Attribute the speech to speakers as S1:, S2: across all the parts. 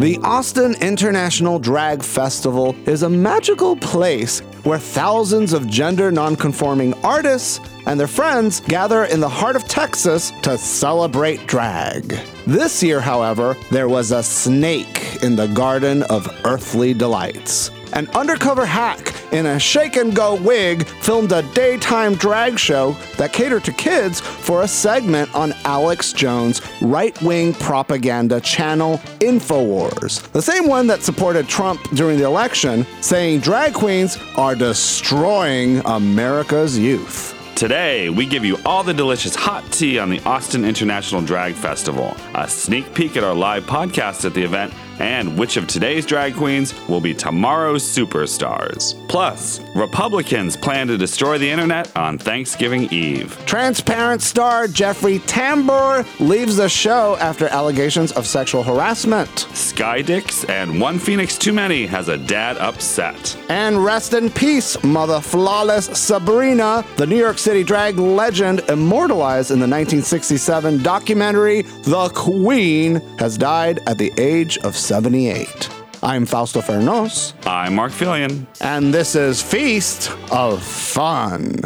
S1: The Austin International Drag Festival is a magical place where thousands of gender nonconforming artists and their friends gather in the heart of Texas to celebrate drag. This year, however, there was a snake in the Garden of Earthly Delights. An undercover hack in a shake-and-go wig filmed a daytime drag show that catered to kids for a segment on Alex Jones' right-wing propaganda channel InfoWars, the same one that supported Trump during the election, saying drag queens are destroying America's youth.
S2: Today, we give you all the delicious hot tea on the Austin International Drag Festival, a sneak peek at our live podcast at the event, and which of today's drag queens will be tomorrow's superstars. Plus, Republicans plan to destroy the internet on Thanksgiving Eve.
S1: Transparent star Jeffrey Tambor leaves the show after allegations of sexual harassment.
S2: Skydix and One Phoenix Too Many has a dad upset.
S1: And rest in peace, Mother Flawless Sabrina, the New York City drag legend immortalized in the 1967 documentary The Queen, has died at the age of 78. I'm Fausto Fernos.
S2: I'm Mark Fillion.
S1: And this is Feast of Fun.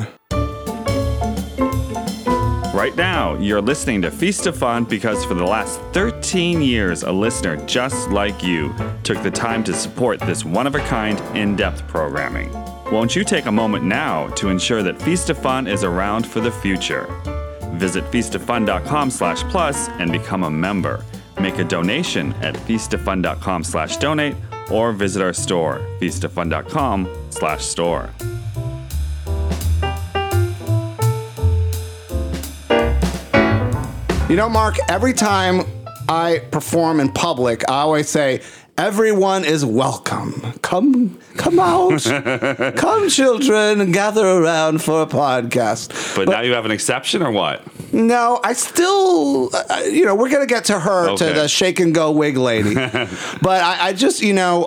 S2: Right now, you're listening to Feast of Fun because for the last 13 years, a listener just like you took the time to support this one-of-a-kind, in-depth programming. Won't you take a moment now to ensure that Feast of Fun is around for the future? Visit feastoffun.com/plus and become a member. Make a donation at feastoffun.com/donate or visit our store, feastoffun.com/store.
S1: You know, Mark, every time I perform in public, I always say, everyone is welcome. Come out. Come, children, gather around for a podcast.
S2: But now you have an exception or what?
S1: No, I still, we're going to get to her,
S2: Okay.
S1: to the shake and go wig lady. But I just,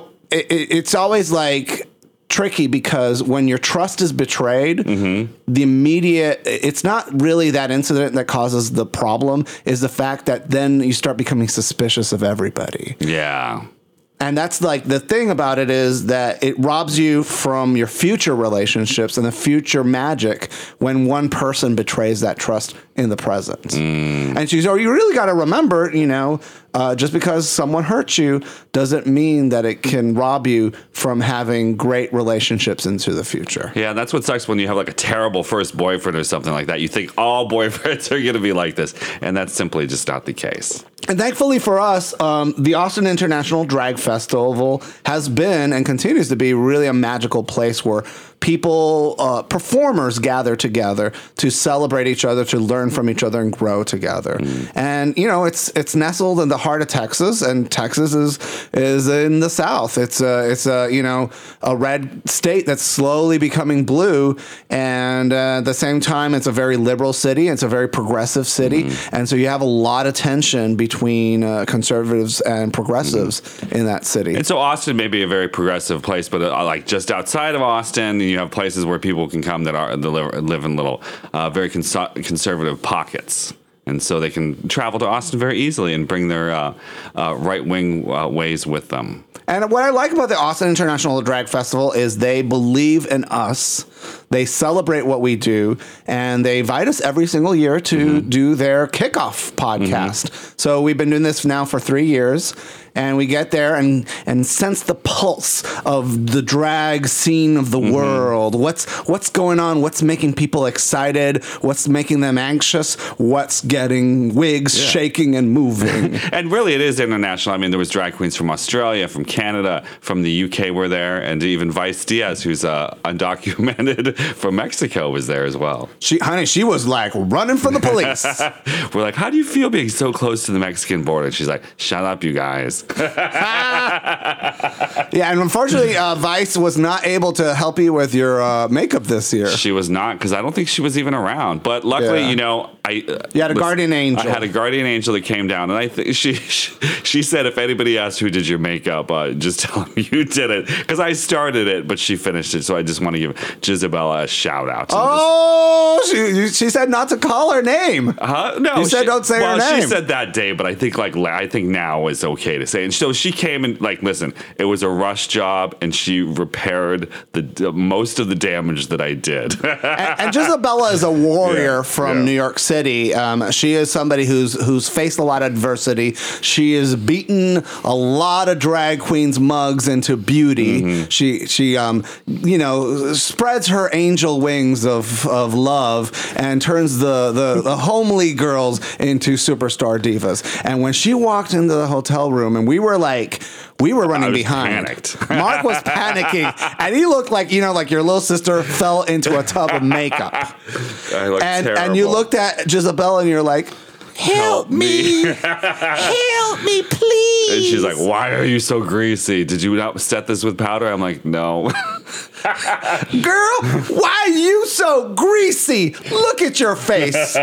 S1: it's always like tricky because when your trust is betrayed, the immediate, it's not really that incident that causes the problem, is the fact that then you start becoming suspicious of everybody.
S2: Yeah.
S1: And that's like the thing about it is that it robs you from your future relationships and the future magic when one person betrays that trust in the present. And she's, you really got to remember, just because someone hurts you doesn't mean that it can rob you from having great relationships into the future.
S2: Yeah, that's what sucks when you have like a terrible first boyfriend or something like that. You think all boyfriends are going to be like this, and that's simply just not the case.
S1: And thankfully for us, the Austin International Drag Festival has been and continues to be really a magical place where people, performers gather together to celebrate each other, to learn from each other and grow together. And, it's nestled in the heart of Texas, and Texas is in the South. It's a red state that's slowly becoming blue. And at the same time, it's a very liberal city. It's a very progressive city. And so you have a lot of tension between conservatives and progressives in that city.
S2: And so Austin may be a very progressive place, but like just outside of Austin, you have places where people can come that live in little, very conservative pockets. And so they can travel to Austin very easily and bring their right-wing ways with them.
S1: And what I like about the Austin International Drag Festival is they believe in us. They celebrate what we do, and they invite us every single year to do their kickoff podcast. So we've been doing this now for 3 years, and we get there and sense the pulse of the drag scene of the world. What's going on? What's making people excited? What's making them anxious? What's getting wigs shaking and moving?
S2: And really, it is international. I mean, there was drag queens from Australia, from Canada, from the UK were there, and even Vice Diaz, who's undocumented from Mexico, was there as well.
S1: She was like running from the police.
S2: We're like, how do you feel being so close to the Mexican border? And she's like, shut up, you guys.
S1: Yeah, and unfortunately, Vice was not able to help you with your makeup this year.
S2: She was not, because I don't think she was even around. But luckily, you had
S1: a guardian angel.
S2: I had a guardian angel that came down, and I think she said, if anybody asks who did your makeup, just tell them you did it, because I started it, but she finished it. So I just want to give Gisabella a shout out.
S1: She said not to call her name.
S2: No,
S1: you said don't say her name.
S2: Well, she said that day, but I think now is okay to say. And so she came and listen, it was a rush job, and she repaired the most of the damage that I did.
S1: and Gisabella is a warrior from New York City. She is somebody who's faced a lot of adversity. She has beaten a lot of drag queens' mugs into beauty. Mm-hmm. She spreads her angel wings of love and turns the homely girls into superstar divas. And when she walked into the hotel room, and we were running behind.
S2: Panicked.
S1: Mark was panicking, and he looked like your little sister fell into a tub of makeup.
S2: I looked terrible.
S1: And you looked at Gisabella and you're like, help me. Help me, please.
S2: And she's like, why are you so greasy? Did you not set this with powder? I'm like, no.
S1: Girl, why are you so greasy? Look at your face.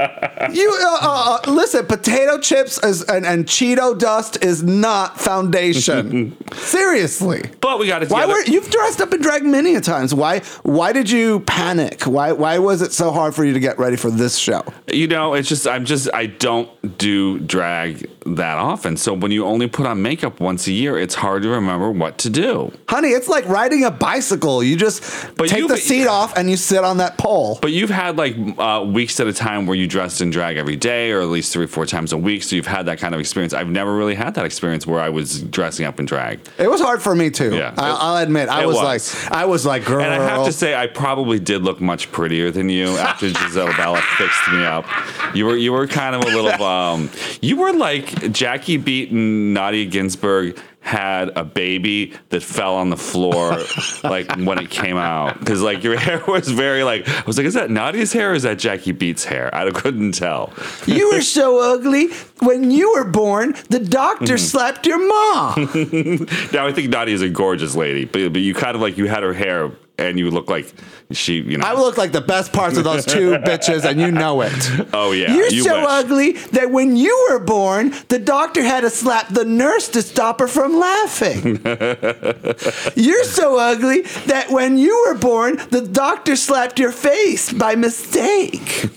S1: You listen, potato chips and Cheeto dust is not foundation. Seriously.
S2: But we got it.
S1: You've dressed up in drag many a times. Why did you panic? Why was it so hard for you to get ready for this show?
S2: It's just I don't do drag that often. So when you only put on makeup once a year, it's hard to remember what to do.
S1: Honey, it's like riding a bicycle. You just take the seat off and you sit on that pole.
S2: But you've had weeks at a time where you dressed in drag every day, or at least 3 or 4 times a week. So you've had that kind of experience. I've never really had that experience where I was dressing up in drag.
S1: It was hard for me too.
S2: Yeah,
S1: I'll admit. I was like, girl.
S2: And I have to say, I probably did look much prettier than you after Gisabella fixed me up. You were kind of a little. You were like Jackie Beat and Nadia Ginsburg had a baby that fell on the floor when it came out, because your hair was very I was like, is that Nadia's hair or is that Jackie Beat's hair? I couldn't tell.
S1: You were so ugly when you were born. The doctor slapped your mom.
S2: Now I think Nadia's a gorgeous lady, but you kind of you had her hair. And you look like she, I
S1: look like the best parts of those two bitches, and you know it.
S2: Oh, yeah.
S1: You're so ugly that when you were born, the doctor had to slap the nurse to stop her from laughing. You're so ugly that when you were born, the doctor slapped your face by mistake.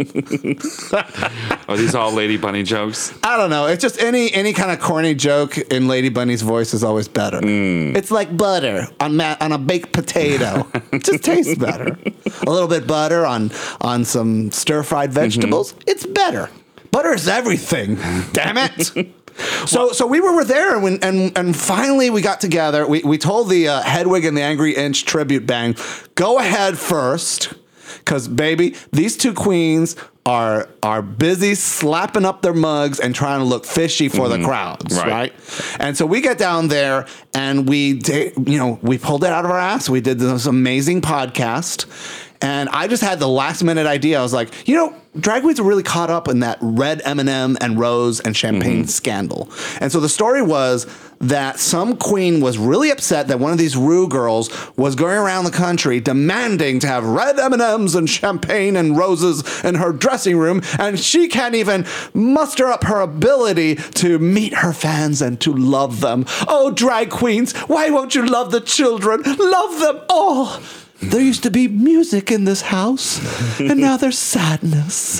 S2: Are these all Lady Bunny jokes?
S1: I don't know. It's just any kind of corny joke in Lady Bunny's voice is always better. It's like butter on a baked potato. It just tastes better. A little bit butter on some stir-fried vegetables. It's better. Butter is everything. Damn it. So we were there, and finally we got together. We told the Hedwig and the Angry Inch tribute band, go ahead first, because baby, these two queens are busy slapping up their mugs and trying to look fishy for the crowds, right? And so we get down there and we pulled it out of our ass. We did this amazing podcast. And I just had the last minute idea. I was like, drag queens are really caught up in that red M&M and rose and champagne scandal. And so the story was that some queen was really upset that one of these Rue girls was going around the country demanding to have red M&Ms and champagne and roses in her dressing room, and she can't even muster up her ability to meet her fans and to love them. Oh, drag queens, why won't you love the children? Love them all. There used to be music in this house, and now there's sadness.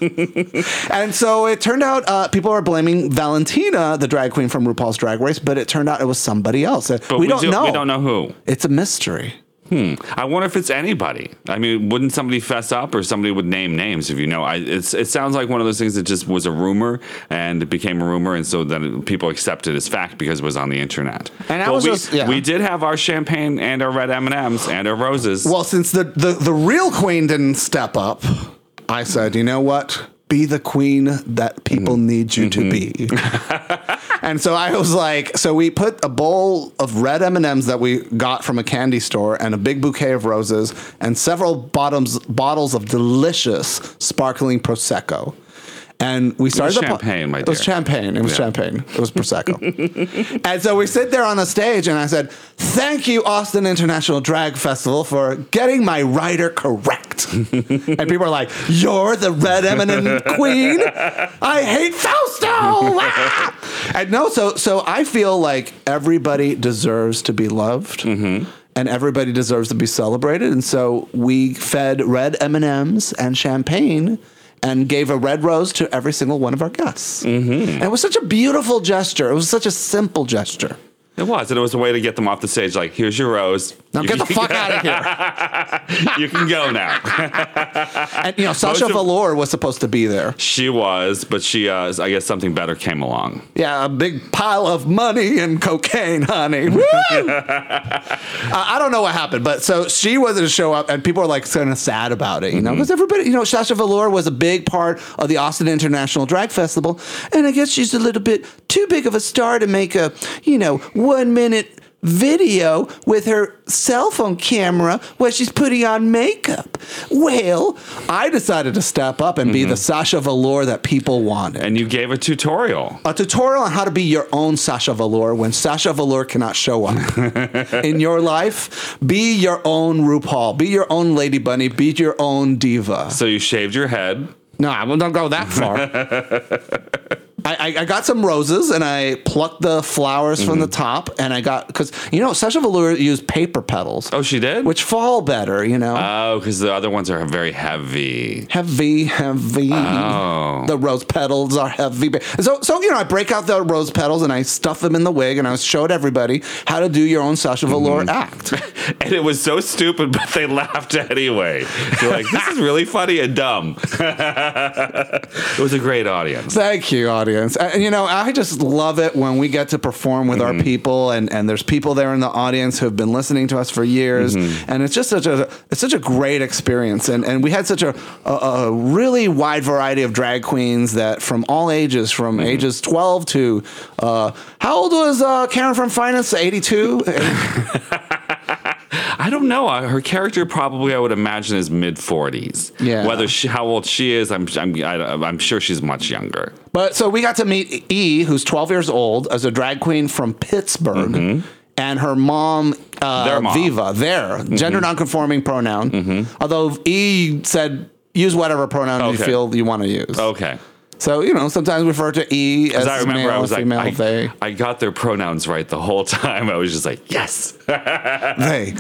S1: And so it turned out people are blaming Valentina, the drag queen from RuPaul's Drag Race, but it turned out it was somebody else.
S2: But we don't know. We don't know who.
S1: It's a mystery.
S2: I wonder if it's anybody. I mean, wouldn't somebody fess up, or somebody would name names if you know? It sounds like one of those things that just was a rumor and it became a rumor, and so then people accepted it as fact because it was on the internet. And we did have our champagne and our red M&Ms and our roses.
S1: Well, since the real queen didn't step up, I said, you know what? Be the queen that people need you to be. And so I was like, so we put a bowl of red M&Ms that we got from a candy store and a big bouquet of roses and several bottles of delicious sparkling Prosecco. And we started
S2: champagne, my dear.
S1: It was champagne. It was champagne. It was Prosecco. And so we sit there on the stage, and I said, "Thank you, Austin International Drag Festival, for getting my writer correct." And people are like, "You're the red M&M queen? I hate Fausto!" Ah! And no, so I feel like everybody deserves to be loved. And everybody deserves to be celebrated. And so we fed red M&Ms and champagne and gave a red rose to every single one of our guests. And it was such a beautiful gesture. It was such a simple gesture.
S2: It was, and it was a way to get them off the stage. Like, here's your rose.
S1: Now get the fuck out of here.
S2: You can go now.
S1: And, Sasha Velour was supposed to be there.
S2: She was, but I guess something better came along.
S1: Yeah, a big pile of money and cocaine, honey. Woo! I don't know what happened, but so she wasn't to show up, and people are like kind of sad about it, because everybody, Sasha Velour was a big part of the Austin International Drag Festival, and I guess she's a little bit too big of a star to make a, 1-minute video with her cell phone camera where she's putting on makeup. Well, I decided to step up and be the Sasha Velour that people wanted.
S2: And you gave a tutorial.
S1: A tutorial on how to be your own Sasha Velour when Sasha Velour cannot show up. In your life, be your own RuPaul. Be your own Lady Bunny. Be your own diva.
S2: So you shaved your head.
S1: No, I don't go that far. I got some roses and I plucked the flowers from the top, and I got, because Sasha Velour used paper petals.
S2: Oh, she did?
S1: Which fall better,
S2: Oh, because the other ones are very heavy.
S1: Heavy.
S2: Oh.
S1: The rose petals are heavy. So I break out the rose petals and I stuff them in the wig, and I showed everybody how to do your own Sasha Velour act.
S2: And it was so stupid, but they laughed anyway. They're like, this is really funny and dumb. It was a great audience.
S1: Thank you, audience. And, I just love it when we get to perform with our people, and there's people there in the audience who have been listening to us for years, and it's just such a great experience. And we had such a really wide variety of drag queens that from all ages, from ages 12 to how old was Karen from Finance? 82.
S2: I don't know. Her character probably, I would imagine, is mid-40s.
S1: Yeah.
S2: How old she is, I'm sure she's much younger.
S1: But so we got to meet E, who's 12 years old, as a drag queen from Pittsburgh. And her mom, Viva, gender nonconforming pronoun. Although E said, use whatever pronoun you feel you want to use.
S2: Okay.
S1: So, sometimes refer to E as
S2: I remember
S1: male,
S2: I was
S1: female, they.
S2: I got their pronouns right the whole time. I was just like, yes.
S1: They.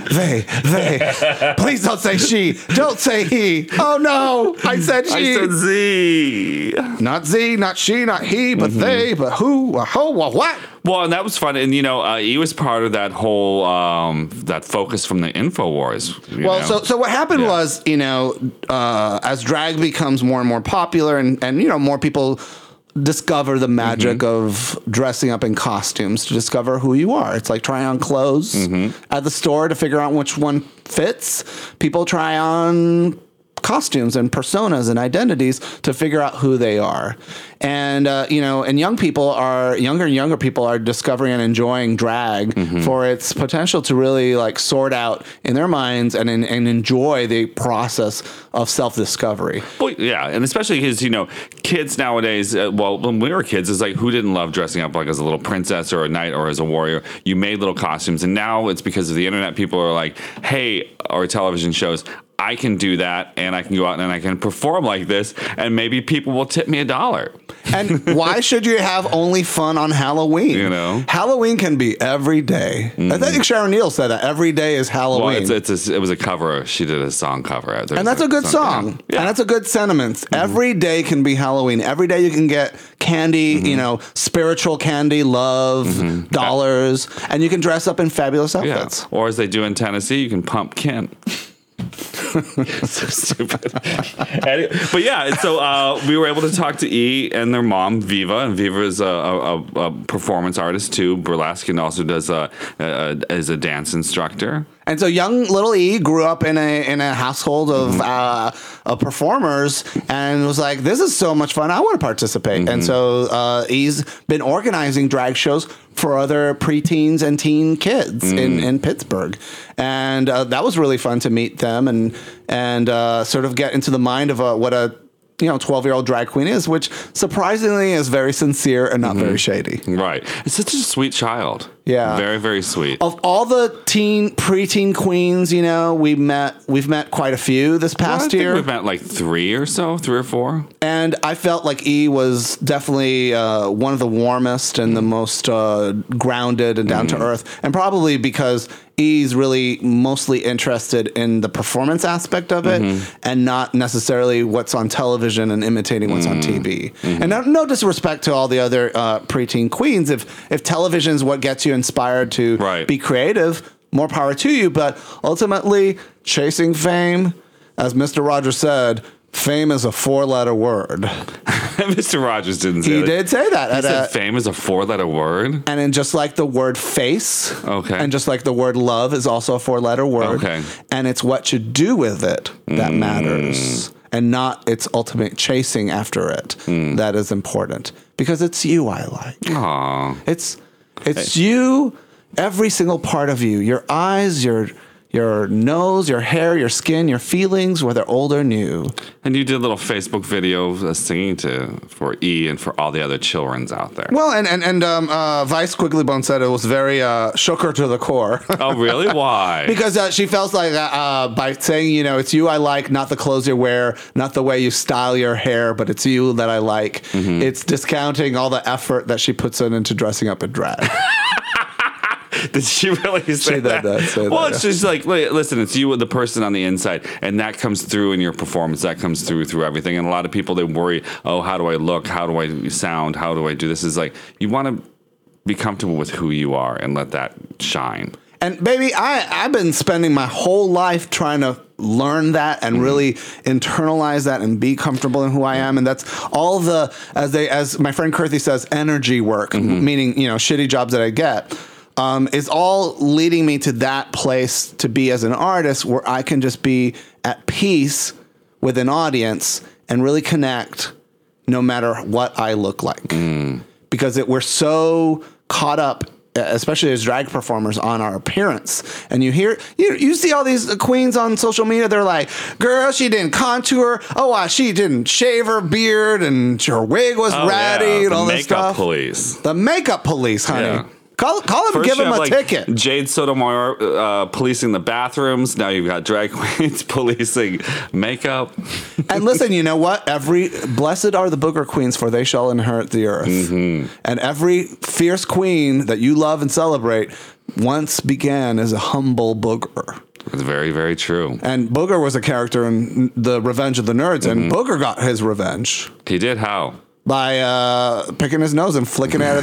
S1: Please don't say she. Don't say he. Oh, no. I said she.
S2: I said Z.
S1: Not Z, not she, not he, but they, but who, what?
S2: Well, and that was fun. And, he was part of that whole, that focus from the InfoWars.
S1: So what happened was, as drag becomes more and more popular and more people discover the magic of dressing up in costumes to discover who you are. It's like trying on clothes at the store to figure out which one fits. People try on costumes and personas and identities to figure out who they are. And, and younger people are discovering and enjoying drag for its potential to really sort out in their minds and enjoy the process of self-discovery.
S2: Well, yeah. And especially because, kids nowadays, when we were kids, it's like, who didn't love dressing up as a little princess or a knight or as a warrior? You made little costumes. And now it's because of the internet. People are like, hey, or television shows, I can do that, and I can go out and I can perform like this, and maybe people will tip me $1.
S1: And why should you have only fun on Halloween? Halloween can be every day. I think Sharon Neal said that every day is Halloween.
S2: Well, it was a cover. She did a song cover.
S1: And that's a good song. Yeah. And that's a good sentiment. Every day can be Halloween. Every day you can get candy, spiritual candy, love, dollars, and you can dress up in fabulous outfits.
S2: Yeah. Or as they do in Tennessee, you can pump Ken. So stupid. But yeah, so we were able to talk to E and their mom, Viva, and Viva is a performance artist too, burlesque, and also does is a dance instructor.
S1: And so young little E grew up in a household of performers and was like, this is so much fun. I want to participate. And so E's been organizing drag shows for other preteens and teen kids in Pittsburgh. And that was really fun to meet them and sort of get into the mind of what a 12-year-old drag queen is, which surprisingly is very sincere and not very shady.
S2: Right. It's such a sweet child.
S1: Yeah.
S2: Very, very sweet.
S1: Of all the preteen queens, we've met quite a few this past year.
S2: We've met like 3 or 4.
S1: And I felt like E was definitely one of the warmest and the most grounded and down to earth. And probably because E's really mostly interested in the performance aspect of it and not necessarily what's on television and imitating what's on TV. And no disrespect to all the other preteen queens. If television is what gets you inspired to be creative, more power to you. But ultimately, chasing fame, as Mr. Rogers said, fame is a 4-letter word.
S2: Mr. Rogers didn't say that.
S1: He did say that.
S2: He said fame is a 4-letter word?
S1: And then just like the word face, and just like the word love is also a 4-letter word, and it's what you do with it that matters, and not its ultimate chasing after it that is important. Because it's you I like.
S2: Aww.
S1: It's you, every single part of you, your eyes, your nose, your hair, your skin, your feelings, whether old or new.
S2: And you did a little Facebook video singing for E and for all the other childrens out there.
S1: Well, and Vice Quigglybone said it was very shook her to the core.
S2: Oh, really? Why?
S1: Because she felt like by saying, it's you I like, not the clothes you wear, not the way you style your hair, but it's you that I like. It's discounting all the effort that she puts into dressing up in drag.
S2: Did she really say that? It's just like, listen, it's you, the person on the inside, and that comes through in your performance. That comes through everything. And a lot of people, they worry, oh, how do I look? How do I sound? How do I do this? Is like, you want to be comfortable with who you are and let that shine.
S1: And baby, I've been spending my whole life trying to learn that and really internalize that and be comfortable in who I am. And that's all as my friend Kirthy says, energy work, meaning, shitty jobs that I get. Is all leading me to that place to be as an artist where I can just be at peace with an audience and really connect no matter what I look like. Because we're so caught up, especially as drag performers, on our appearance. And you see all these queens on social media, they're like, girl, she didn't contour. Oh, she didn't shave her beard and her wig was ratty and all this stuff. The makeup police, honey. Yeah. Call him, first give him a ticket.
S2: Jade Sotomayor policing the bathrooms. Now you've got drag queens policing makeup.
S1: And listen, you know what? Blessed are the booger queens, for they shall inherit the earth. And every fierce queen that you love and celebrate once began as a humble booger.
S2: It's very, very true.
S1: And Booger was a character in The Revenge of the Nerds, and Booger got his revenge.
S2: He did how?
S1: By picking his nose and flicking it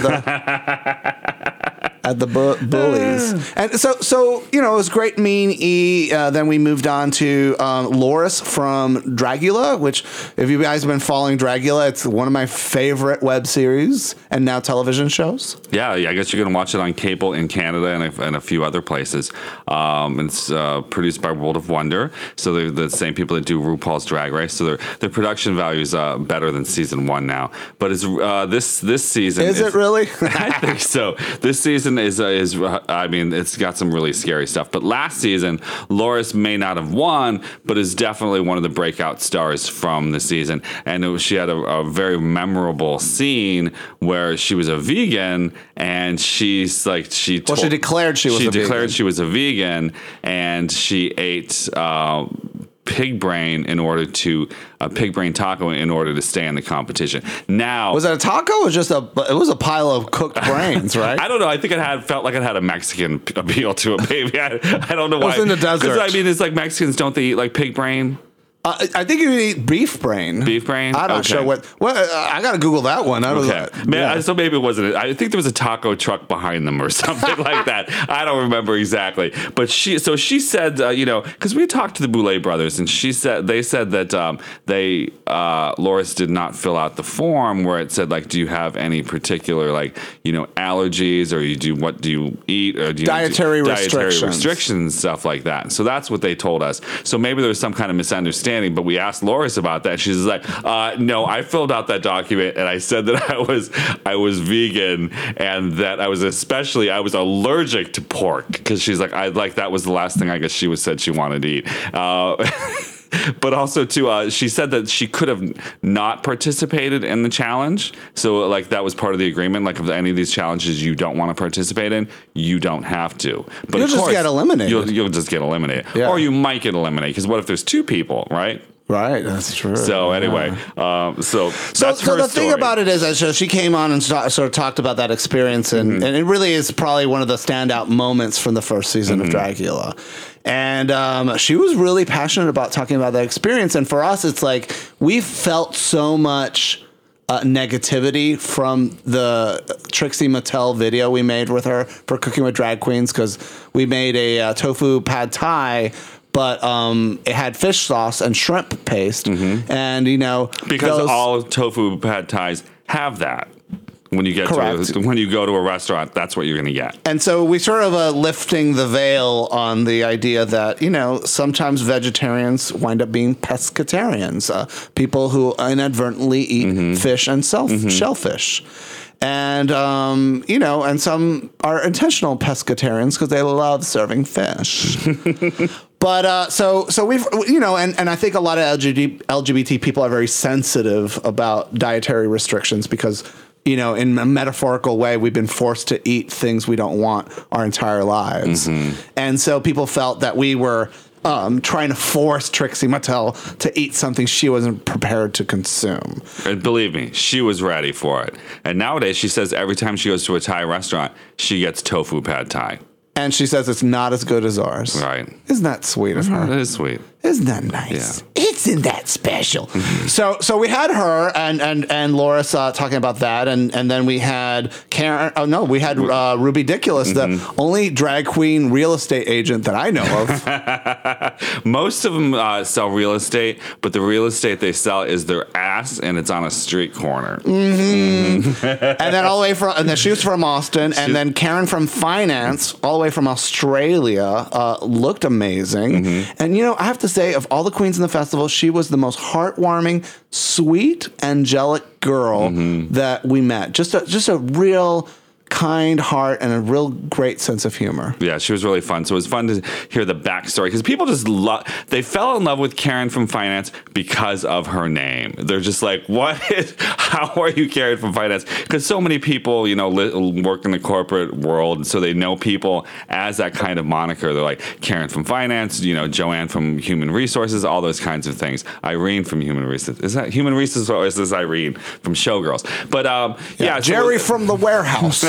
S1: at the bullies. And so it was great, Mean E. Then we moved on to Loris from Dragula, which, if you guys have been following Dragula, it's one of my favorite web series and now television shows.
S2: Yeah, I guess you can watch it on cable in Canada and a few other places. It's produced by World of Wonder, so they're the same people that do RuPaul's Drag Race. So their production value is better than season 1 now. But it's this season
S1: is it really?
S2: I think so. This season is I mean, it's got some really scary stuff. But last season, Loris may not have won, but is definitely one of the breakout stars from the season. And she had a very memorable scene where she was a vegan, and she declared she was a vegan, and she ate pig brain pig brain taco in order to stay in the competition. Now,
S1: was it a taco or just it was a pile of cooked brains, right?
S2: I don't know. I think felt like it had a Mexican appeal to it, maybe. I don't know why.
S1: It was in the desert.
S2: Because I mean, it's like Mexicans, don't they eat like pig brain?
S1: I think you eat beef brain.
S2: Beef brain?
S1: I'm not sure what. Well, I got to Google that one.
S2: So maybe it wasn't. I think there was a taco truck behind them or something like that. I don't remember exactly. But she said, because we talked to the Boulay brothers, and they said that Loris did not fill out the form where it said, like, do you have any particular, allergies, or what do you eat, or do you
S1: dietary
S2: restrictions, stuff like that. So that's what they told us. So maybe there was some kind of misunderstanding. But we asked Loris about that. She's like, no, I filled out that document and I said that I was vegan and that I was allergic to pork, because she's like, that was the last thing I guess she said she wanted to eat. But also, too, she said that she could have not participated in the challenge. So, like, that was part of the agreement. Like, if any of these challenges you don't want to participate in, you don't have to. But
S1: You'll
S2: of
S1: just
S2: course,
S1: get eliminated.
S2: You'll just get eliminated.
S1: Yeah.
S2: Or you might get eliminated. Because what if there's two people, right?
S1: Right, that's true.
S2: So anyway, so that's
S1: so
S2: her
S1: the
S2: story.
S1: thing about it is that she came on and sort of talked about that experience, and it really is probably one of the standout moments from the first season of Dragula. And she was really passionate about talking about that experience. And for us, it's like we felt so much negativity from the Trixie Mattel video we made with her for Cooking with Drag Queens, because we made a tofu pad thai, but it had fish sauce and shrimp paste, and
S2: because all tofu pad thais have that. When you when you go to a restaurant, that's what you're going to get.
S1: And so we sort of lifting the veil on the idea that sometimes vegetarians wind up being pescatarians, people who inadvertently eat fish and shellfish. And, and some are intentional pescatarians because they love serving fish. But so we've, and I think a lot of LGBT people are very sensitive about dietary restrictions because, in a metaphorical way, we've been forced to eat things we don't want our entire lives. And so people felt that we were trying to force Trixie Mattel to eat something she wasn't prepared to consume.
S2: And believe me, she was ready for it. And nowadays, she says every time she goes to a Thai restaurant, she gets tofu pad Thai.
S1: And she says it's not as good as ours.
S2: Right.
S1: Isn't that sweet of her?
S2: That is sweet.
S1: Isn't that nice?
S2: Yeah.
S1: Isn't that special? So we had her and Loris talking about that, and then we had Karen. Oh no, we had Ruby Diculous, the only drag queen real estate agent that I know of.
S2: Most of them sell real estate, but the real estate they sell is their ass, and it's on a street corner.
S1: And then all the way from, and then she was from Austin, and then Karen from finance, all the way from Australia, looked amazing. And I have to say, of all the queens in the festival, she was the most heartwarming, sweet, angelic girl that we met. Just a real kind heart and a real great sense of humor.
S2: Yeah, she was really fun. So it was fun to hear the backstory because people just they fell in love with Karen from finance because of her name. They're just like, how are you Karen from finance? Because so many people, work in the corporate world, and so they know people as that kind of moniker. They're like Karen from finance, Joanne from human resources, all those kinds of things. Irene from human resources. Is that human resources or is this Irene from Showgirls? But
S1: Jerry from the warehouse.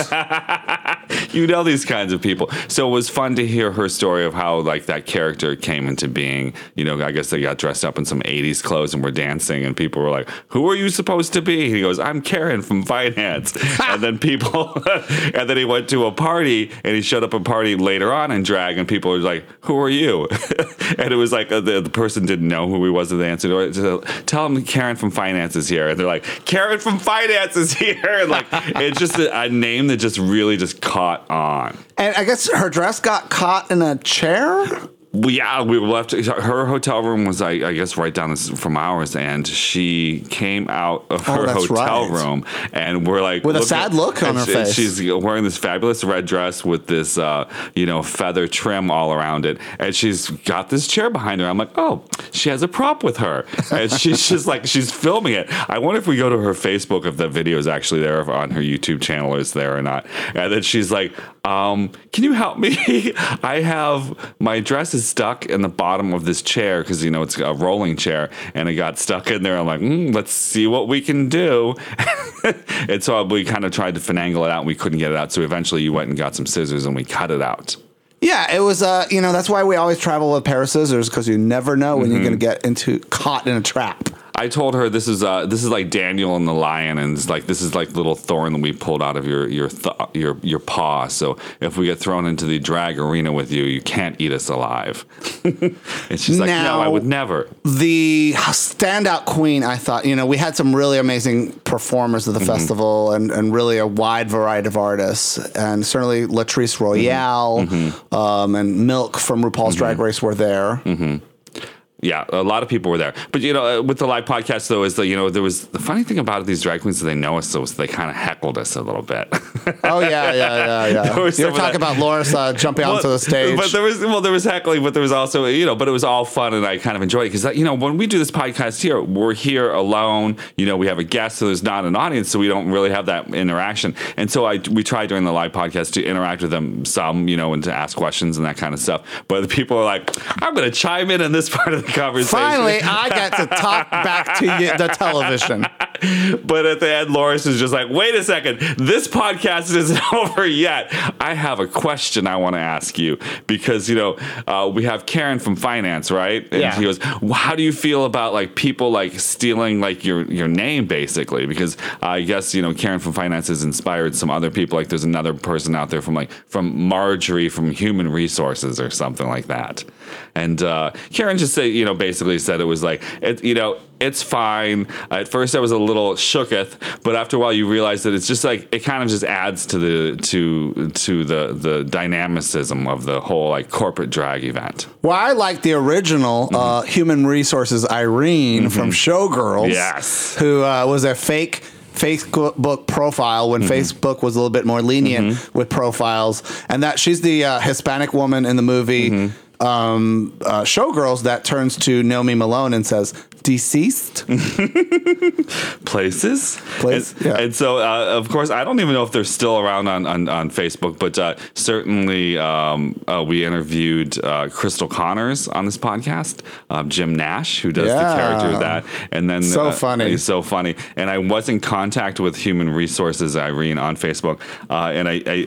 S2: These kinds of people. So it was fun to hear her story of how that character came into being. I guess they got dressed up in some 80s clothes and were dancing, and people were like, "Who are you supposed to be?" He goes, "I'm Karen from finance." And then and then he went to a party, and he showed up at a party later on in drag, and people were like, "Who are you?" And it was like the person didn't know who he was, and they answered, "Tell him Karen from finance is here." And they're like, "Karen from finance is here." And it's just a name that just really just caught on.
S1: And I guess her dress got caught in a chair?
S2: Yeah, we left. Her hotel room was, I guess, right down from ours, and she came out of her hotel room, and we're like,
S1: with a sad look on her face.
S2: She's wearing this fabulous red dress with this, feather trim all around it, and she's got this chair behind her. I'm like, oh, she has a prop with her, and she's just she's filming it. I wonder if we go to her Facebook if that video is actually there on her YouTube channel is there or not. And then she's like, can you help me? I have my dress is stuck in the bottom of this chair because it's a rolling chair, and it got stuck in there. I'm like, let's see what we can do. And so we kind of tried to finagle it out, and we couldn't get it out. So eventually you went and got some scissors, and we cut it out.
S1: Yeah, it was, that's why we always travel with a pair of scissors, because you never know when you're going to get caught in a trap.
S2: I told her this is like Daniel and the lion, and this is like little thorn that we pulled out of your paw. So if we get thrown into the drag arena with you, you can't eat us alive. And she's like, no, I would never.
S1: The standout queen, I thought, we had some really amazing performers at the festival, and really a wide variety of artists, and certainly Latrice Royale and Milk from RuPaul's Drag Race were there.
S2: Yeah, a lot of people were there. But, with the live podcast, though, is there was the funny thing about these drag queens that they know us, so they kind of heckled us a little bit.
S1: Oh, yeah. You're talking about Larissa jumping onto the stage.
S2: But there was heckling, but there was also, but it was all fun, and I kind of enjoyed it. Because, when we do this podcast here, we're here alone. We have a guest, so there's not an audience, so we don't really have that interaction. And so we tried during the live podcast to interact with them some, and to ask questions and that kind of stuff. But the people are like, I'm going to chime in this part of the conversation.
S1: Finally, I get to talk back to the television.
S2: But at the end, Loris is just like, wait a second, this podcast isn't over yet. I have a question I want to ask you because, we have Karen from finance, right? And she goes, well, how do you feel about like people like stealing like your name basically? Because I guess, Karen from finance has inspired some other people. Like there's another person out there from Marjorie from Human Resources or something like that. And Karen just basically said it was like, it's fine. At first I was a little shooketh, but after a while you realize that it's just like, it kind of just adds to the dynamicism of the whole like corporate drag event.
S1: Well, I like the original Human Resources Irene from Showgirls.
S2: Yes.
S1: Who was a fake Facebook profile when Facebook was a little bit more lenient with profiles. And that she's the Hispanic woman in the movie Showgirls that turns to Naomi Malone and says, deceased?
S2: Places.
S1: Yeah.
S2: And so, of course, I don't even know if they're still around on Facebook, but certainly we interviewed Crystal Connors on this podcast, Jim Nash, who does the character of that. And then
S1: funny.
S2: He's so funny. And I was in contact with Human Resources Irene on Facebook. And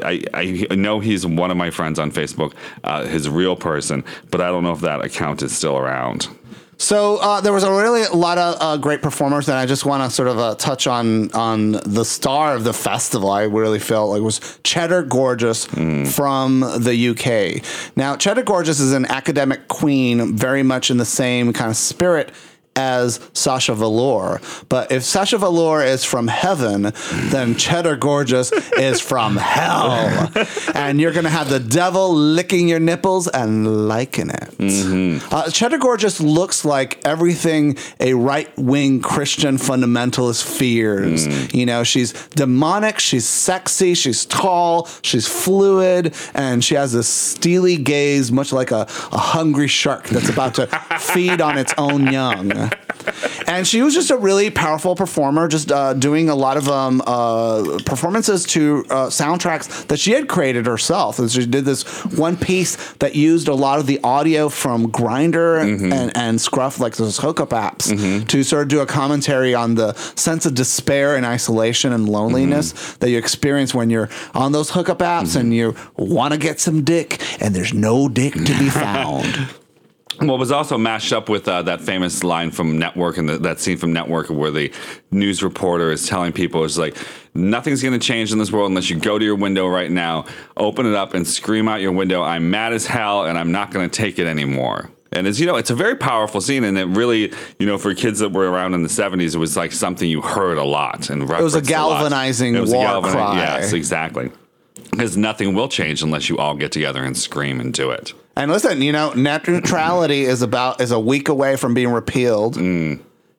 S2: I know he's one of my friends on Facebook, his real person, but I don't know if that account is still around.
S1: So there was a lot of great performers, and I just want to sort of touch on the star of the festival. I really felt like was Cheddar Gorgeous from the UK. Now, Cheddar Gorgeous is an academic queen, very much in the same kind of spirit as Sasha Velour. But if Sasha Velour is from heaven, then Cheddar Gorgeous is from hell. And you're going to have the devil licking your nipples and liking it. Cheddar Gorgeous looks like everything a right-wing Christian fundamentalist fears. She's demonic, she's sexy, she's tall, she's fluid, and she has this steely gaze, much like a hungry shark that's about to feed on its own young. And she was just a really powerful performer, just doing a lot of performances to soundtracks that she had created herself. And she did this one piece that used a lot of the audio from Grindr and Scruff, like those hookup apps, to sort of do a commentary on the sense of despair and isolation and loneliness that you experience when you're on those hookup apps and you want to get some dick and there's no dick to be found.
S2: Well, it was also mashed up with that famous line from Network and that scene from Network where the news reporter is telling people, it's like, nothing's going to change in this world unless you go to your window right now, open it up and scream out your window, I'm mad as hell and I'm not going to take it anymore. And it's a very powerful scene, and it really, for kids that were around in the 70s, it was like something you heard a lot and referenced.
S1: It was a galvanizing war cry.
S2: Yes, exactly. Because nothing will change unless you all get together and scream and do it.
S1: And listen, net neutrality is a week away from being repealed. And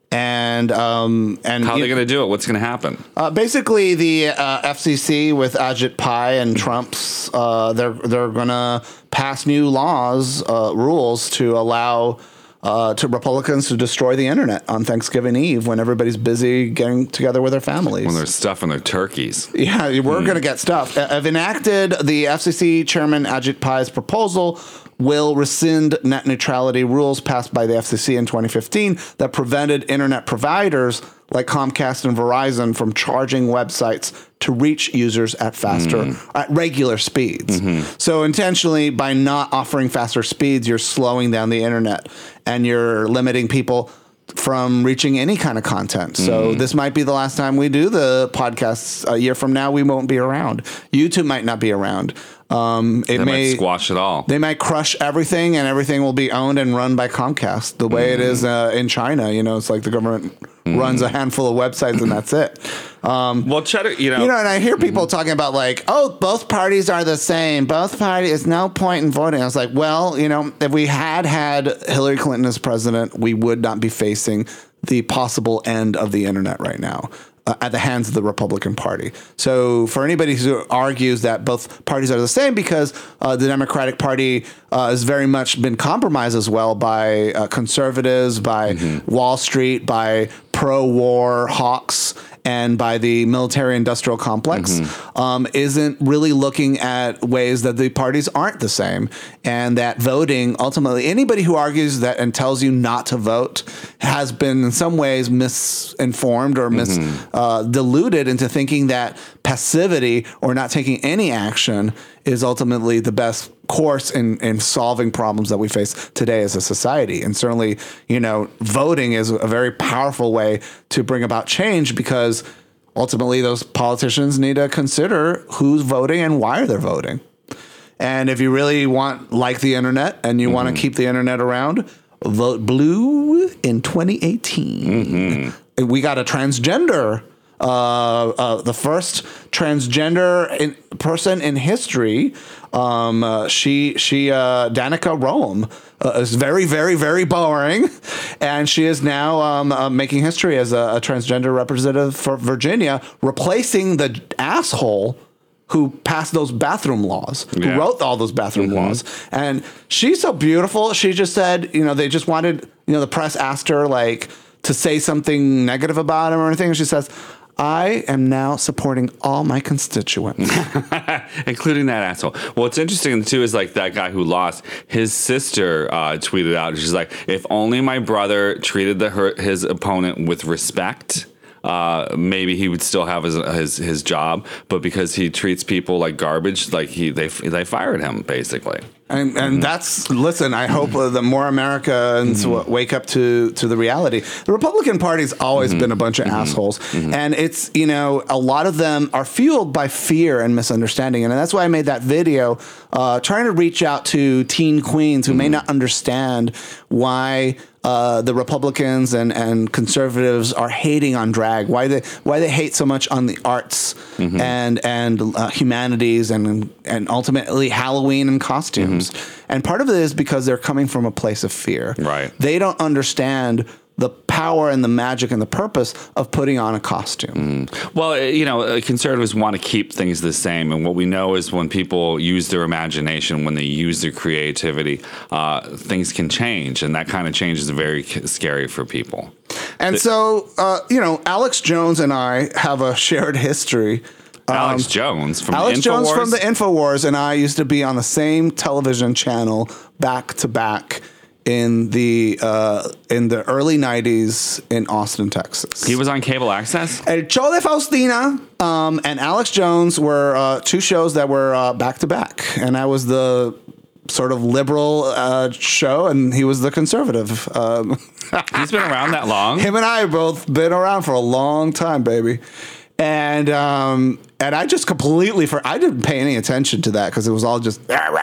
S1: how
S2: are they going to do it? What's going to happen?
S1: Basically, the FCC with Ajit Pai and Trump's, they're going to pass new rules to allow to Republicans to destroy the internet on Thanksgiving Eve when everybody's busy getting together with their families.
S2: When they're stuffing their turkeys.
S1: Yeah, we're going to get stuffed. I've enacted the FCC Chairman Ajit Pai's proposal will rescind net neutrality rules passed by the FCC in 2015 that prevented internet providers like Comcast and Verizon from charging websites to reach users at regular speeds. So intentionally, by not offering faster speeds, you're slowing down the internet and you're limiting people from reaching any kind of content. So this might be the last time we do the podcasts. A year from now, we won't be around. YouTube might not be around.
S2: They might squash it all.
S1: They might crush everything, and everything will be owned and run by Comcast, the way it is in China. It's like the government runs a handful of websites, and that's it.
S2: Well, Cheddar,
S1: and I hear people talking about like, oh, both parties are the same. Both parties, there's no point in voting. I was like, well, if we had Hillary Clinton as president, we would not be facing the possible end of the internet right now. At the hands of the Republican Party. So for anybody who argues that both parties are the same because the Democratic Party has very much been compromised as well by conservatives, by Wall Street, by pro-war hawks, and by the military-industrial complex, isn't really looking at ways that the parties aren't the same, and that voting, ultimately, anybody who argues that and tells you not to vote has been in some ways misinformed or deluded into thinking that passivity or not taking any action is ultimately the best course in solving problems that we face today as a society. And certainly, voting is a very powerful way to bring about change because ultimately those politicians need to consider who's voting and why they're voting. And if you really want, like the internet, and you want to keep the internet around, vote blue in 2018. We got a transgender, the first transgender person in history. Danica Roem is very, very, very boring, and she is now making history as a transgender representative for Virginia, replacing the asshole who passed those bathroom laws, who wrote all those bathroom laws. And she's so beautiful. She just said, they just wanted, the press asked her like to say something negative about him or anything. And she says, I am now supporting all my constituents.
S2: Including that asshole. Well, what's interesting, too, is like that guy who lost, his sister tweeted out, she's like, if only my brother treated his opponent with respect, maybe he would still have his job. But because he treats people like garbage, like they fired him, basically.
S1: And that's, listen, I hope that more Americans wake up to the reality. The Republican Party's always been a bunch of assholes. And it's, a lot of them are fueled by fear and misunderstanding. And that's why I made that video trying to reach out to teen queens who may not understand why the Republicans and conservatives are hating on drag, why they hate so much on the arts and humanities and ultimately Halloween and costumes. And part of it is because they're coming from a place of fear.
S2: Right.
S1: They don't understand the power and the magic and the purpose of putting on a costume.
S2: Well, conservatives want to keep things the same. And what we know is when people use their imagination, when they use their creativity, things can change. And that kind of change is very scary for people.
S1: And so, Alex Jones and I have a shared history.
S2: Alex Jones from
S1: the
S2: InfoWars
S1: and I used to be on the same television channel back to back in the early 90s in Austin, Texas.
S2: He was on cable access?
S1: El Show de Faustina and Alex Jones were two shows that were back to back. And I was the sort of liberal show, and he was the conservative.
S2: He's been around that long?
S1: Him and I have both been around for a long time, baby. And I just completely I didn't pay any attention to that because it was all just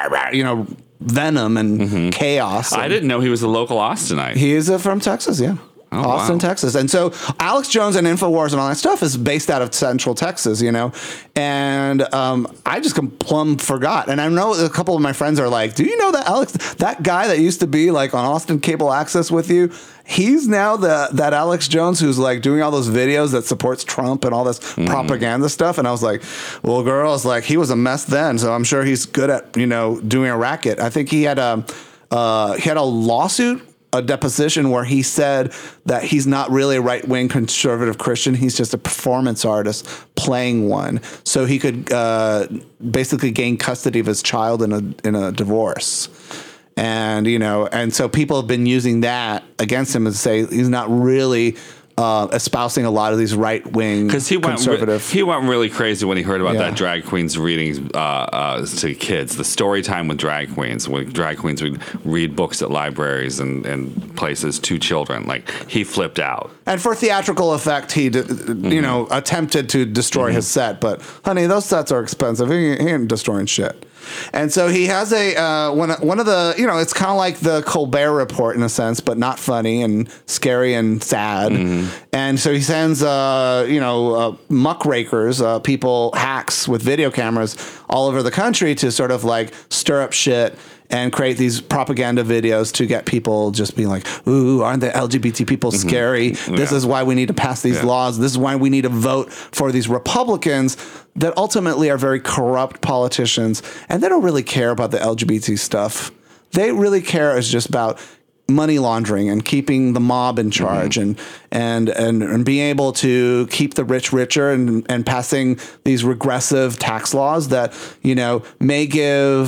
S1: venom and chaos.
S2: I didn't know he was a local Austinite.
S1: He is from Texas, yeah.
S2: Oh,
S1: Austin,
S2: wow.
S1: Texas. And so Alex Jones and InfoWars and all that stuff is based out of Central Texas, And I just plumb forgot. And I know a couple of my friends are like, do you know that that guy that used to be like on Austin Cable Access with you, he's now that Alex Jones who's like doing all those videos that supports Trump and all this propaganda stuff. And I was like, well, girls, like he was a mess then. So I'm sure he's good at, doing a racket. I think he had a lawsuit, a deposition where he said that he's not really a right-wing conservative Christian. He's just a performance artist playing one. So he could basically gain custody of his child in a divorce. And, and so people have been using that against him to say he's not really espousing a lot of these right-wing conservative.
S2: He went really crazy when he heard about that drag queens reading to kids, the story time with drag queens, when drag queens would read books at libraries and places to children. Like, he flipped out.
S1: And for theatrical effect, he attempted to destroy his set. But, honey, those sets are expensive. He ain't destroying shit. And so he has one of the, it's kind of like the Colbert Report in a sense, but not funny and scary and sad. And so he sends, muckrakers, people, hacks with video cameras all over the country to sort of like stir up shit and create these propaganda videos to get people just being like, ooh, aren't the LGBT people scary? This is why we need to pass these laws. This is why we need to vote for these Republicans that ultimately are very corrupt politicians. And they don't really care about the LGBT stuff. They really care is just about money laundering and keeping the mob in charge and being able to keep the rich richer and passing these regressive tax laws that, may give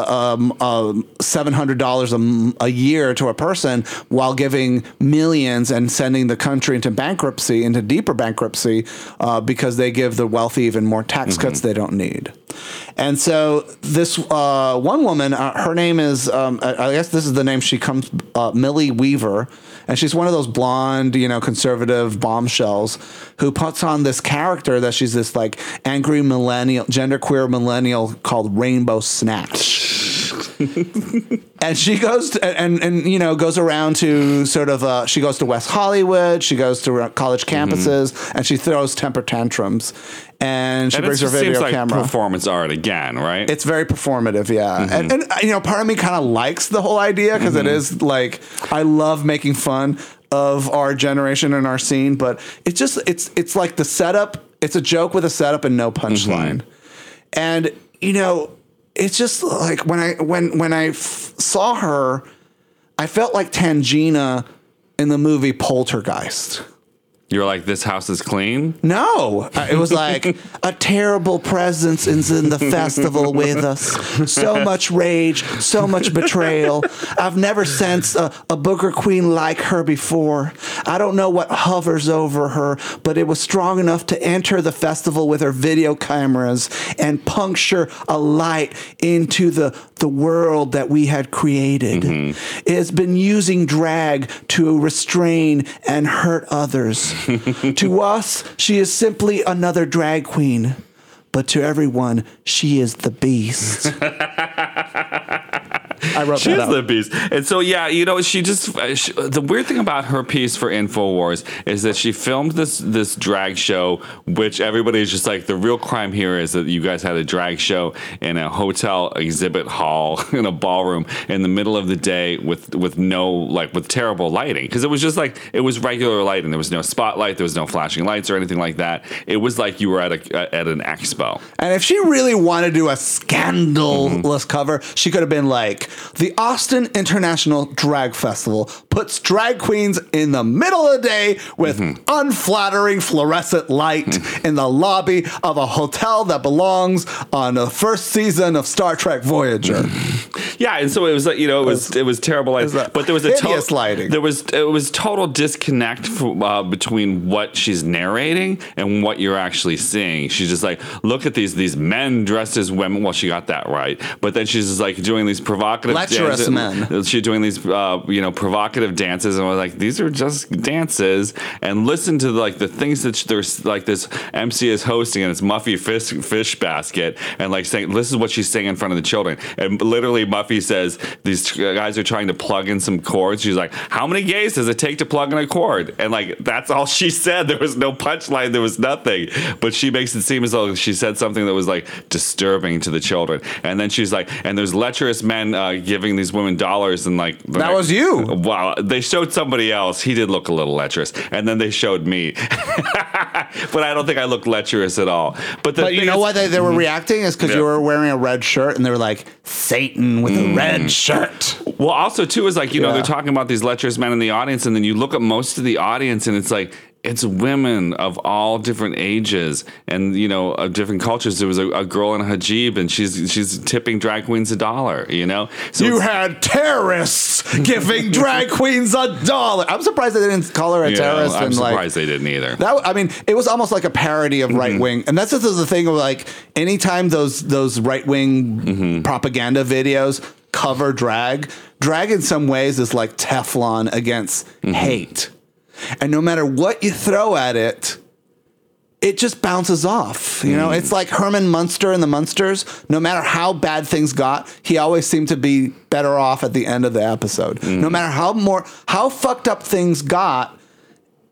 S1: $700 a year to a person while giving millions and sending the country into bankruptcy, into deeper bankruptcy, because they give the wealthy even more tax cuts they don't need. And so this one woman, her name is, I guess this is the name she comes, Millie Weaver, and she's one of those blonde, conservative bombshells who puts on this character that she's this like angry millennial, genderqueer millennial called Rainbow Snatch. And she goes to, goes around to sort of she goes to West Hollywood, she goes to college campuses, and she throws temper tantrums. And she brings her video
S2: like
S1: camera.
S2: Performance art again, right?
S1: It's very performative, yeah. And part of me kind of likes the whole idea because it is like, I love making fun of our generation and our scene, but it's like the setup. It's a joke with a setup and no punchline. And it's just like when I saw her, I felt like Tangina in the movie Poltergeist.
S2: You're like, this house is clean?
S1: No, it was like a terrible presence is in the festival with us. So much rage, so much betrayal. I've never sensed a Booker Queen like her before. I don't know what hovers over her, but it was strong enough to enter the festival with her video cameras and puncture a light into the world that we had created. It has been using drag to restrain and hurt others. To us, she is simply another drag queen, but to everyone, she is the beast. I wrote
S2: She's
S1: that out.
S2: the beast. And so, the weird thing about her piece for InfoWars is that she filmed this drag show, which everybody's just like, the real crime here is that you guys had a drag show in a hotel exhibit hall in a ballroom in the middle of the day with terrible lighting. Because it was just like, it was regular lighting. There was no spotlight. There was no flashing lights or anything like that. It was like you were at an expo.
S1: And if she really wanted to do a scandalous cover, she could have been like, the Austin International Drag Festival puts drag queens in the middle of the day with unflattering fluorescent light in the lobby of a hotel that belongs on the first season of Star Trek Voyager.
S2: Yeah, and so it was like, it was terrible lighting, but there was
S1: hideous lighting.
S2: It was total disconnect between what she's narrating and what you're actually seeing. She's just like, look at these men dressed as women. Well, she got that right, but then she's just like doing these provocative
S1: lecherous
S2: dances.
S1: Men.
S2: She's doing these provocative dances, and we're like, these are just dances. And listen to like the things that there's like this MC is hosting, and it's Muffy Fish Basket, and like saying, this is what she's saying in front of the children, and literally Muffy says these guys are trying to plug in some chords. She's like, how many gays does it take to plug in a chord? And like, that's all she said. There was no punchline. There was nothing. But she makes it seem as though she said something that was like disturbing to the children. And then she's like, and there's lecherous men giving these women dollars, and like,
S1: that was you.
S2: Wow. They showed somebody else. He did look a little lecherous. And then they showed me. But I don't think I looked lecherous at all. But
S1: you know why they were reacting is because you were wearing a red shirt, and they were like, Satan with a red shirt.
S2: Well, also too is like, they're talking about these lecherous men in the audience, and then you look at most of the audience, and it's like, it's women of all different ages and, of different cultures. There was a girl in a hijab, and she's tipping drag queens $1, So
S1: you had terrorists giving drag queens $1. I'm surprised they didn't call her a terrorist.
S2: I'm surprised they didn't either.
S1: It was almost like a parody of right wing. And that's just the thing of like, anytime those right wing propaganda videos cover drag in some ways is like Teflon against hate. And no matter what you throw at it, it just bounces off. It's like Herman Munster and the Munsters. No matter how bad things got, he always seemed to be better off at the end of the episode. No matter how fucked up things got,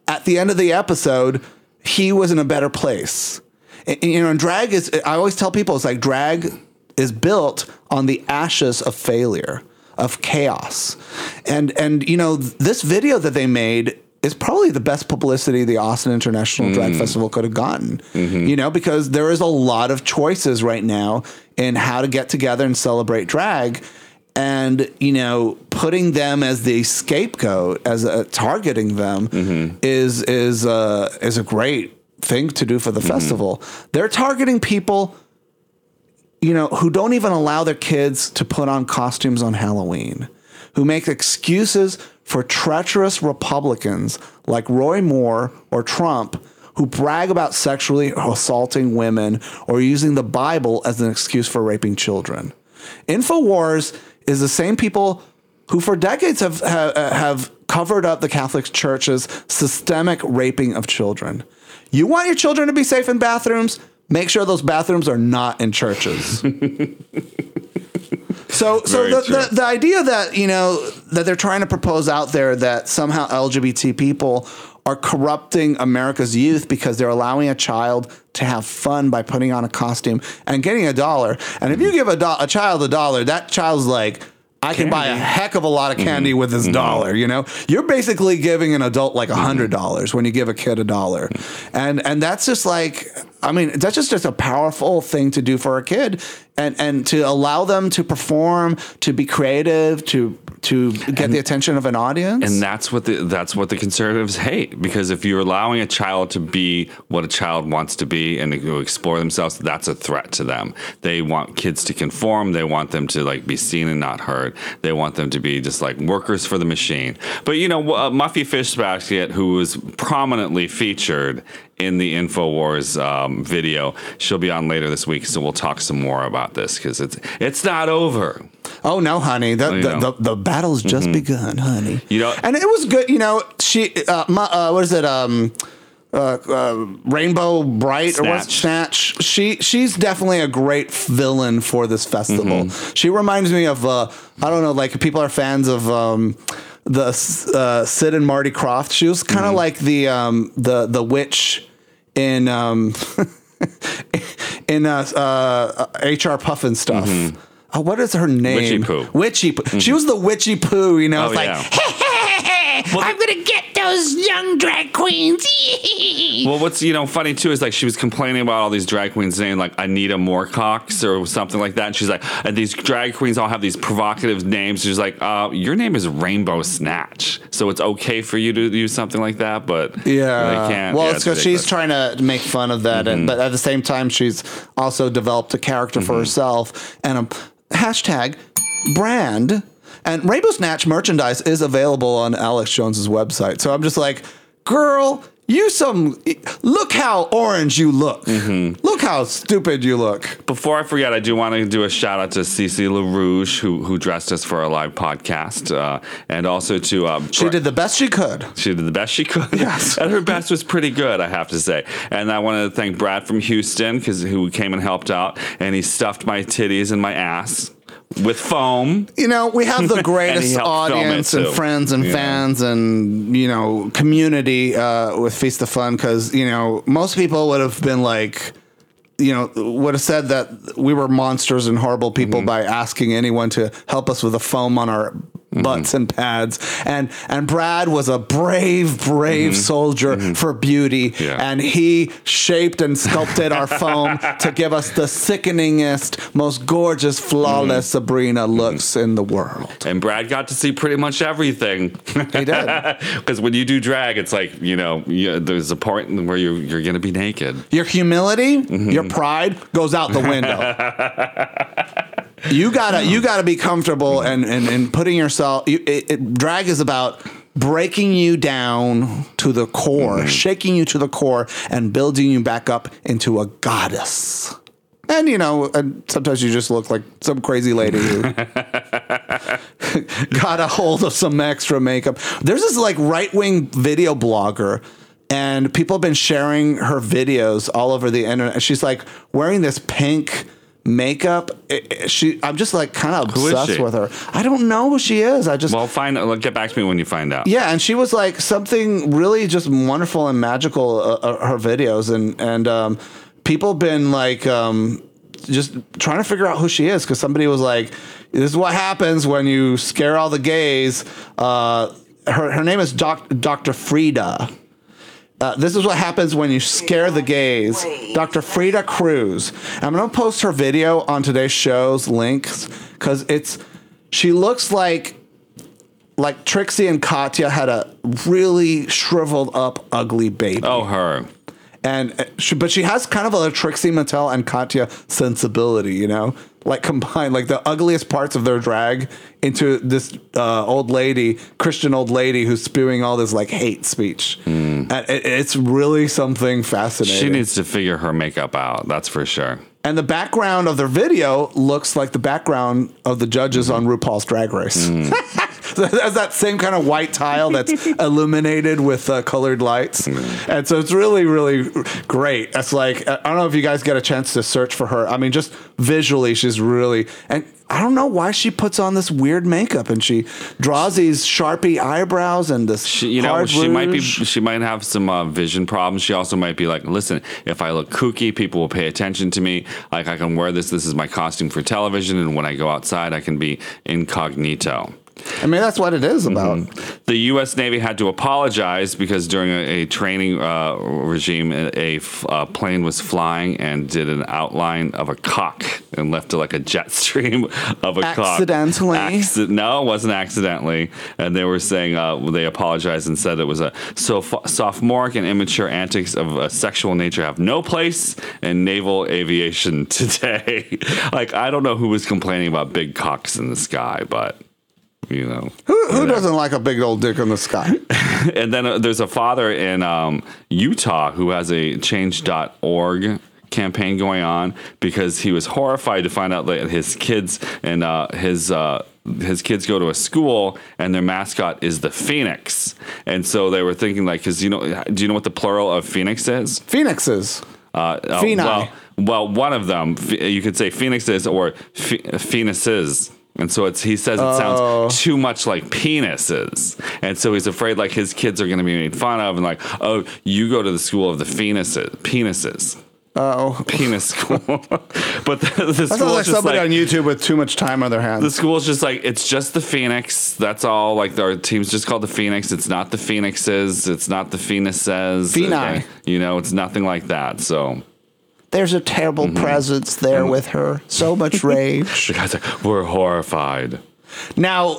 S1: at the end of the episode, he was in a better place. And drag is, I always tell people, it's like drag is built on the ashes of failure, of chaos. And this video that they made is probably the best publicity the Austin International Drag Festival could have gotten, because there is a lot of choices right now in how to get together and celebrate drag. And, putting them as the scapegoat, as targeting them is a great thing to do for the festival. They're targeting people, who don't even allow their kids to put on costumes on Halloween, who make excuses for treacherous Republicans like Roy Moore or Trump, who brag about sexually assaulting women or using the Bible as an excuse for raping children. InfoWars is the same people who for decades have covered up the Catholic Church's systemic raping of children. You want your children to be safe in bathrooms? Make sure those bathrooms are not in churches. So the idea that, that they're trying to propose out there that somehow LGBT people are corrupting America's youth because they're allowing a child to have fun by putting on a costume and getting $1. And if you give a child $1, that child's like, I can buy a heck of a lot of candy with this $1. You're basically giving an adult like $100 when you give a kid $1. And that's just like, that's just a powerful thing to do for a kid and to allow them to perform, to be creative, to get the attention of an audience.
S2: And that's what the conservatives hate, because if you're allowing a child to be what a child wants to be and to explore themselves, that's a threat to them. They want kids to conform. They want them to be seen and not heard. They want them to be just like workers for the machine. But Muffy Fishbasket, who was prominently featured in the InfoWars video, she'll be on later this week, so we'll talk some more about this because it's not over.
S1: Oh no, honey! The battle's just begun, honey. And it was good. She what is it? Rainbow Bright
S2: Snatch.
S1: Or what's Snatch? She's definitely a great villain for this festival. She reminds me of I don't know, like people are fans of the Sid and Marty Krofft. She was kind of like the witch in HR Puffin stuff. Oh, what is her name? Witchy Poo. She was the Witchy Poo, It's like, I'm going to get those young drag queens.
S2: Well, what's, funny too is like she was complaining about all these drag queens saying like Anita Moorcox or something like that. And she's like, and these drag queens all have these provocative names. She's like, your name is Rainbow Snatch. So it's okay for you to use something like that, but they can't.
S1: Well, it's because she's trying to make fun of that. But at the same time, she's also developed a character for herself and a hashtag brand. And Rainbow Snatch merchandise is available on Alex Jones's website. So I'm just like, girl, look how orange you look. Look how stupid you look.
S2: Before I forget, I do want to do a shout out to Cece LaRouge, who dressed us for our live podcast. And also to...
S1: she did the best she could.
S2: She did the best she could.
S1: Yes.
S2: And her best was pretty good, I have to say. And I want to thank Brad from Houston, who came and helped out. And he stuffed my titties and my ass with foam.
S1: We have the greatest audience and friends and fans and, community with Feast of Fun because, most people would have been like, would have said that we were monsters and horrible people by asking anyone to help us with the foam on our butts and pads. And Brad was a brave soldier for beauty. Yeah. And he shaped and sculpted our foam to give us the sickeningest, most gorgeous, flawless Sabrina looks in the world.
S2: And Brad got to see pretty much everything.
S1: He did.
S2: Because when you do drag, it's like, there's a part where you're going to be naked.
S1: Your humility, your pride goes out the window. You gotta be comfortable and putting yourself. Drag is about breaking you down to the core, shaking you to the core, and building you back up into a goddess. And and sometimes you just look like some crazy lady who got a hold of some extra makeup. There's this like right-wing video blogger. And people have been sharing her videos all over the internet. She's like wearing this pink makeup. I'm just like kind of
S2: Who is
S1: obsessed
S2: she?
S1: with her. I don't know who she is.
S2: Well, get back to me when you find out.
S1: Yeah, and she was like something really just wonderful and magical. Her videos and people have been like just trying to figure out who she is because somebody was like, "This is what happens when you scare all the gays." Her name is Dr. Frida. This is what happens when you scare the gays. Dr. Frida Cruz. I'm going to post her video on today's show's links because she looks like Trixie and Katya had a really shriveled up, ugly baby.
S2: Oh, her.
S1: But she has kind of a Trixie Mattel and Katya sensibility, you know? Like combined, like the ugliest parts of their drag into this Christian old lady who's spewing all this like hate speech. And it's really something fascinating.
S2: She needs to figure her makeup out, that's for sure.
S1: And the background of their video looks like the background of the judges on RuPaul's Drag Race. It has that same kind of white tile that's illuminated with colored lights. And so it's really, really great. It's like, I don't know if you guys get a chance to search for her. I mean, just visually, she's really, and I don't know why she puts on this weird makeup and she draws these Sharpie eyebrows and this hard rouge.
S2: She might have some vision problems. She also might be like, listen, if I look kooky, people will pay attention to me. Like I can wear this. This is my costume for television. And when I go outside, I can be incognito.
S1: I mean, that's what it is about.
S2: The U.S. Navy had to apologize because during a training regime, a plane was flying and did an outline of a cock and left like a jet stream of a cock.
S1: Accidentally?
S2: No, it wasn't accidentally. And they were saying they apologized and said it was sophomoric and immature antics of a sexual nature have no place in naval aviation today. Like, I don't know who was complaining about big cocks in the sky, but... You know,
S1: who doesn't like a big old dick in the sky?
S2: And then there's a father in Utah who has a change.org campaign going on because he was horrified to find out that his kids and his kids go to a school and their mascot is the Phoenix. And so they were thinking like, because do you know what the plural of Phoenix is?
S1: Phoenixes. Phoeni.
S2: Well, one of them, you could say Phoenixes or Phoenices. And so he says it sounds too much like penises. And so he's afraid like his kids are going to be made fun of and like, oh, you go to the school of the penises. Oh. Penis school. But the school
S1: sounds like somebody on YouTube with too much time on their hands.
S2: The school's just like, it's just the Phoenix. That's all. Like our team's just called the Phoenix. It's not the Phoenixes. It's not the Phoenices.
S1: Phoeni.
S2: You know, it's nothing like that. So...
S1: There's a terrible presence there with her. So much rage.
S2: The guy's like, we're horrified.
S1: Now,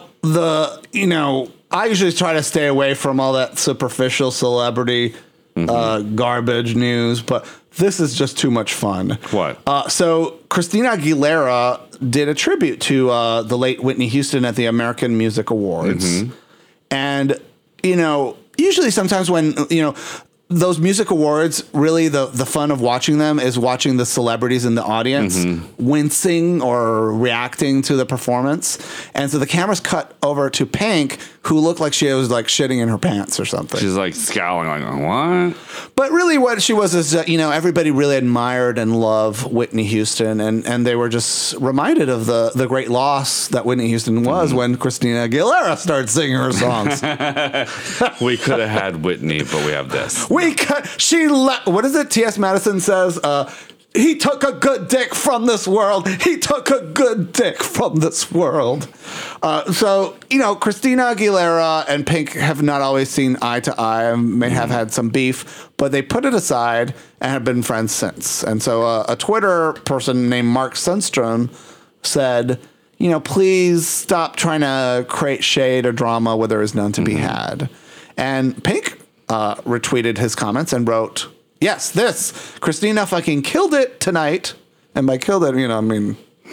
S1: I usually try to stay away from all that superficial celebrity garbage news, but this is just too much fun.
S2: What?
S1: So Christina Aguilera did a tribute to the late Whitney Houston at the American Music Awards. And, usually sometimes when, those music awards, really the fun of watching them is watching the celebrities in the audience wincing or reacting to the performance. And so the cameras cut over to Pink, who looked like she was like shitting in her pants or something.
S2: She's like scowling like, what?
S1: But really what she was is, everybody really admired and loved Whitney Houston. And they were just reminded of the great loss that Whitney Houston was when Christina Aguilera started singing her songs.
S2: We could have had Whitney, but we have this.
S1: What is it? T.S. Madison says, he took a good dick from this world. He took a good dick from this world. So, Christina Aguilera and Pink have not always seen eye to eye, may have had some beef, but they put it aside and have been friends since. And so a Twitter person named Mark Sundstrom said, please stop trying to create shade or drama where there is none to be had. And Pink retweeted his comments and wrote, yes, Christina fucking killed it tonight. And by killed it, I mean...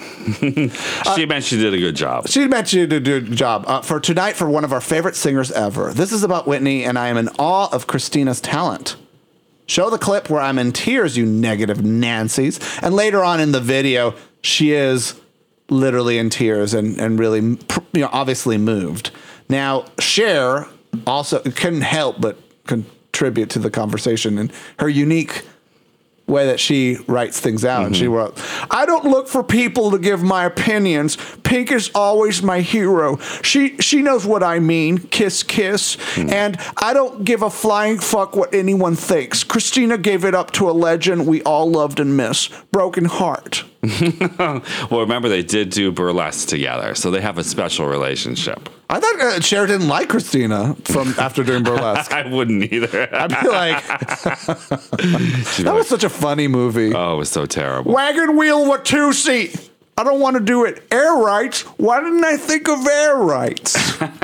S2: She meant she did a good job.
S1: She meant she did a good job. For tonight, for one of our favorite singers ever. This is about Whitney, and I am in awe of Christina's talent. Show the clip where I'm in tears, you negative Nancys. And later on in the video, she is literally in tears and really, obviously moved. Now, Cher also couldn't help but contribute to the conversation, and her unique way that she writes things out. And she wrote, I don't look for people to give my opinions. Pink is always my hero. She knows what I mean. Kiss, kiss. And I don't give a flying fuck what anyone thinks. Christina gave it up to a legend we all loved and miss. Broken heart.
S2: Well, remember, they did do Burlesque together, so they have a special relationship.
S1: I thought Cher didn't like Christina from after doing Burlesque.
S2: I wouldn't either.
S1: I'd be like, that was such a funny movie.
S2: Oh, it was so terrible.
S1: Wagon wheel with 2-seat. I don't want to do it. Air rights? Why didn't I think of air rights?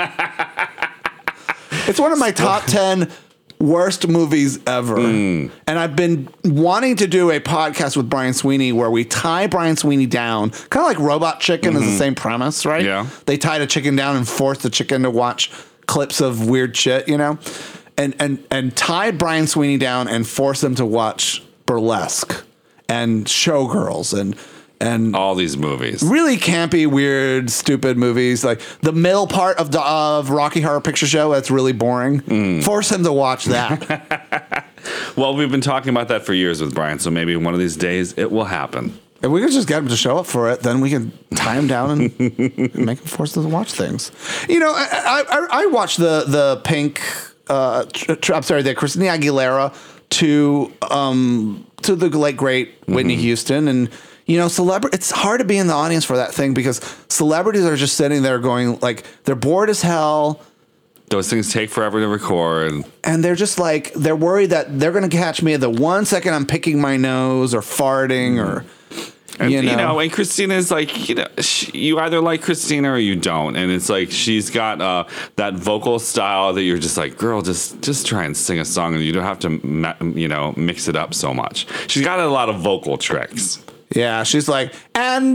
S1: It's one of my top 10 worst movies ever. And I've been wanting to do a podcast with Brian Sweeney where we tie Brian Sweeney down, kind of like Robot Chicken is the same premise, right?
S2: Yeah.
S1: They tied a chicken down and forced the chicken to watch clips of weird shit, you know? And tie Brian Sweeney down and force them to watch Burlesque and Showgirls and
S2: all these movies.
S1: Really campy, weird, stupid movies. Like the middle part of Rocky Horror Picture Show, that's really boring. Force him to watch that.
S2: Well, we've been talking about that for years with Brian, so maybe one of these days it will happen.
S1: If we could just get him to show up for it, then we can tie him down and make him force us to watch things. You know, I watched the Pink, I'm sorry, the Christina Aguilera to the late great Whitney Houston, and you know, it's hard to be in the audience for that thing because celebrities are just sitting there going like they're bored as hell.
S2: Those things take forever to record.
S1: And they're just like, they're worried that they're going to catch me at the 1 second I'm picking my nose or farting or,
S2: and, you know, and Christina's like, you know, you either like Christina or you don't. And it's like, she's got that vocal style that you're just like, girl, just try and sing a song and you don't have to, you know, mix it up so much. She's got a lot of vocal tricks.
S1: Yeah, she's like, and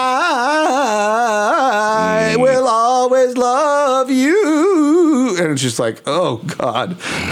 S1: I will always love you. And she's like, oh, God.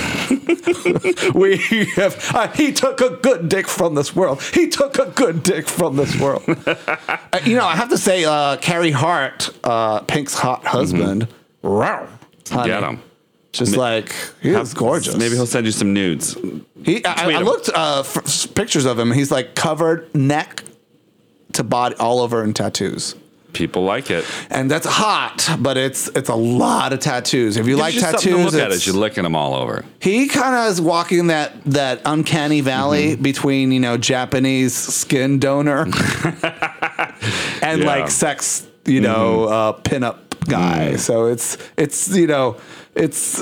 S1: He took a good dick from this world. He took a good dick from this world. You know, I have to say, Carrie Hart, Pink's hot husband, honey,
S2: Get him.
S1: just like, he's gorgeous.
S2: Maybe he'll send you some nudes.
S1: I looked for pictures of him. He's like covered neck to body all over in tattoos.
S2: People like it,
S1: and that's hot, but it's a lot of tattoos. If you like tattoos,
S2: to look at it, you're licking them all over.
S1: He kind of is walking that uncanny valley between, you know, Japanese skin donor and like sex, you know, pinup guy. So it's you know. It's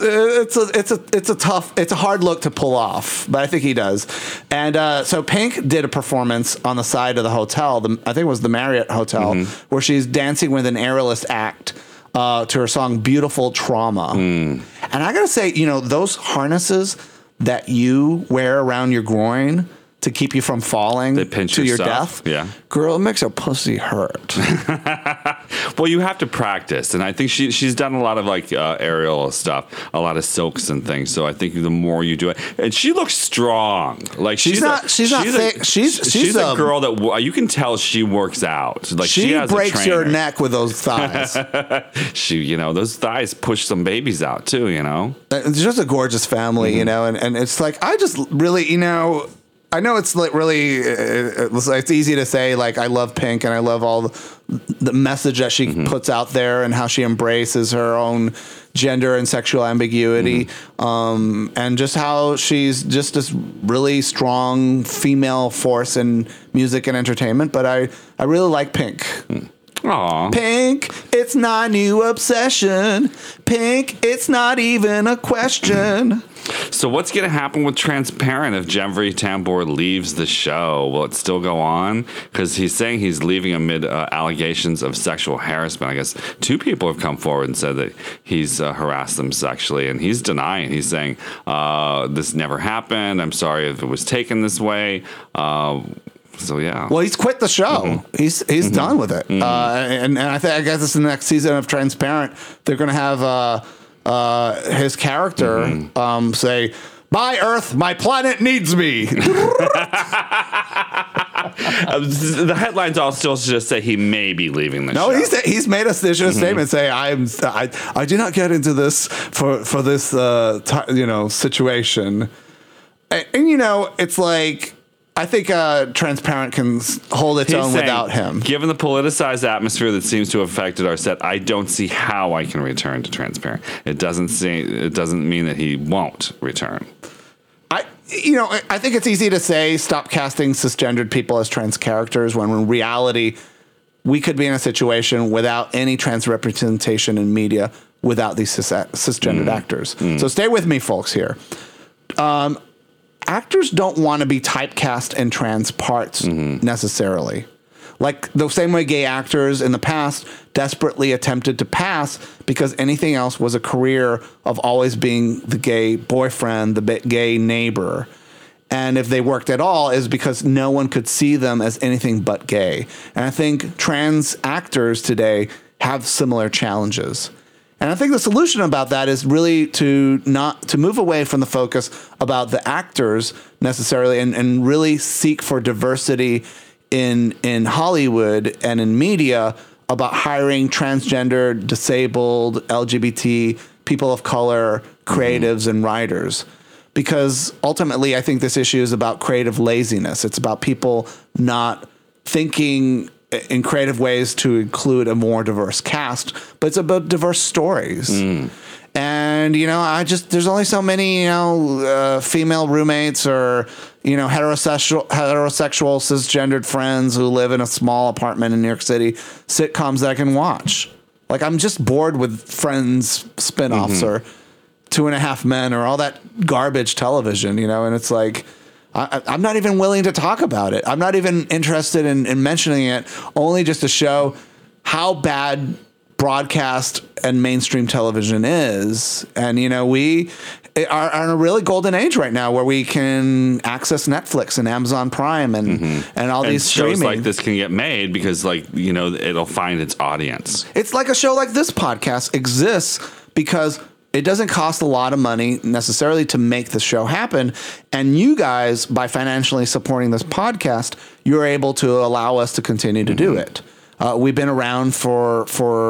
S1: a hard look to pull off, but I think he does. And so Pink did a performance on the side of the hotel, I think it was the Marriott Hotel, where she's dancing with an aerialist act to her song "Beautiful Trauma." And I gotta say, you know, those harnesses that you wear around your groin to keep you from falling to your death.
S2: Yeah.
S1: Girl, it makes your pussy hurt.
S2: Well, you have to practice. And I think she's done a lot of like aerial stuff, a lot of silks and things. So I think the more you do it, and she looks strong. Like she's not thick. She's a girl that you can tell she works out. Like she has
S1: breaks your neck with those thighs.
S2: You know, those thighs push some babies out too, you know.
S1: It's just a gorgeous family, you know, and it's like, I just really, you know, I know it's like really, it's easy to say like I love Pink and I love all the message that she puts out there and how she embraces her own gender and sexual ambiguity, and just how she's just this really strong female force in music and entertainment. But I really like Pink.
S2: Aww.
S1: Pink, it's not a new obsession. Pink, it's not even a question.
S2: So what's going to happen with Transparent if Jeffrey Tambor leaves the show? Will it still go on? Because he's saying he's leaving amid allegations of sexual harassment. I guess 2 people have come forward and said that he's harassed them sexually, and he's denying. He's saying, this never happened. I'm sorry if it was taken this way. So yeah.
S1: Well, he's quit the show. He's done with it. And I guess it's the next season of Transparent. They're going to have his character say, "Bye, Earth, my planet needs me."
S2: The headlines all still just say he may be leaving the show.
S1: No, he's made a statement say, I do not get into this for this you know, situation. And you know, it's like, I think Transparent can hold its own without him.
S2: Given the politicized atmosphere that seems to have affected our set, I don't see how I can return to Transparent. It doesn't mean that he won't return.
S1: I think it's easy to say stop casting cisgendered people as trans characters when in reality we could be in a situation without any trans representation in media without these cisgendered actors. So stay with me, folks, here. Actors don't want to be typecast in trans parts necessarily. Like the same way gay actors in the past desperately attempted to pass because anything else was a career of always being the gay boyfriend, the gay neighbor. And if they worked at all, is because no one could see them as anything but gay. And I think trans actors today have similar challenges. And I think the solution about that is really to move away from the focus about the actors necessarily and really seek for diversity in Hollywood and in media about hiring transgender, disabled, LGBT, people of color, creatives, and writers. Because ultimately, I think this issue is about creative laziness. It's about people not thinking in creative ways to include a more diverse cast, but it's about diverse stories. And, there's only so many, female roommates or, heterosexual cisgendered friends who live in a small apartment in New York City, sitcoms that I can watch. Like, I'm just bored with Friends spinoffs or 2.5 Men or all that garbage television, and it's like, I'm not even willing to talk about it. I'm not even interested in mentioning it, only just to show how bad broadcast and mainstream television is. And, we are in a really golden age right now where we can access Netflix and Amazon Prime and all these streaming.
S2: Shows like this can get made because, it'll find its audience.
S1: It's like a show like this podcast exists because it doesn't cost a lot of money necessarily to make the show happen. And you guys, by financially supporting this podcast, you're able to allow us to continue to do it. We've been around for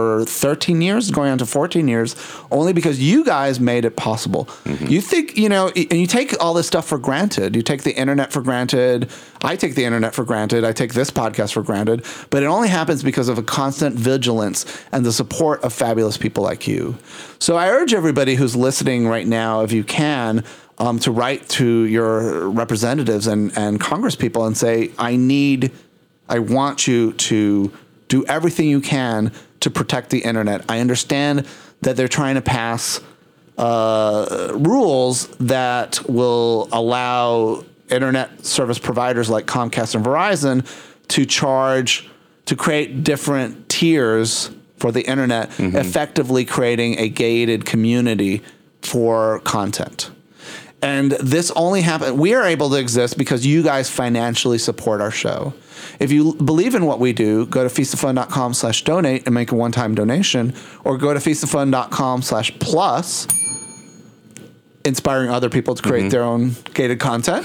S1: 13 years, going on to 14 years, only because you guys made it possible. You think, and you take all this stuff for granted. You take the internet for granted. I take the internet for granted. I take this podcast for granted. But it only happens because of a constant vigilance and the support of fabulous people like you. So I urge everybody who's listening right now, if you can, to write to your representatives and congresspeople and say, I want you to do everything you can to protect the internet. I understand that they're trying to pass rules that will allow internet service providers like Comcast and Verizon to create different tiers for the internet, effectively creating a gated community for content. And this only happened. We are able to exist because you guys financially support our show. If you believe in what we do, go to feastoffun.com/donate and make a one-time donation, or go to feastoffun.com/plus, inspiring other people to create their own gated content.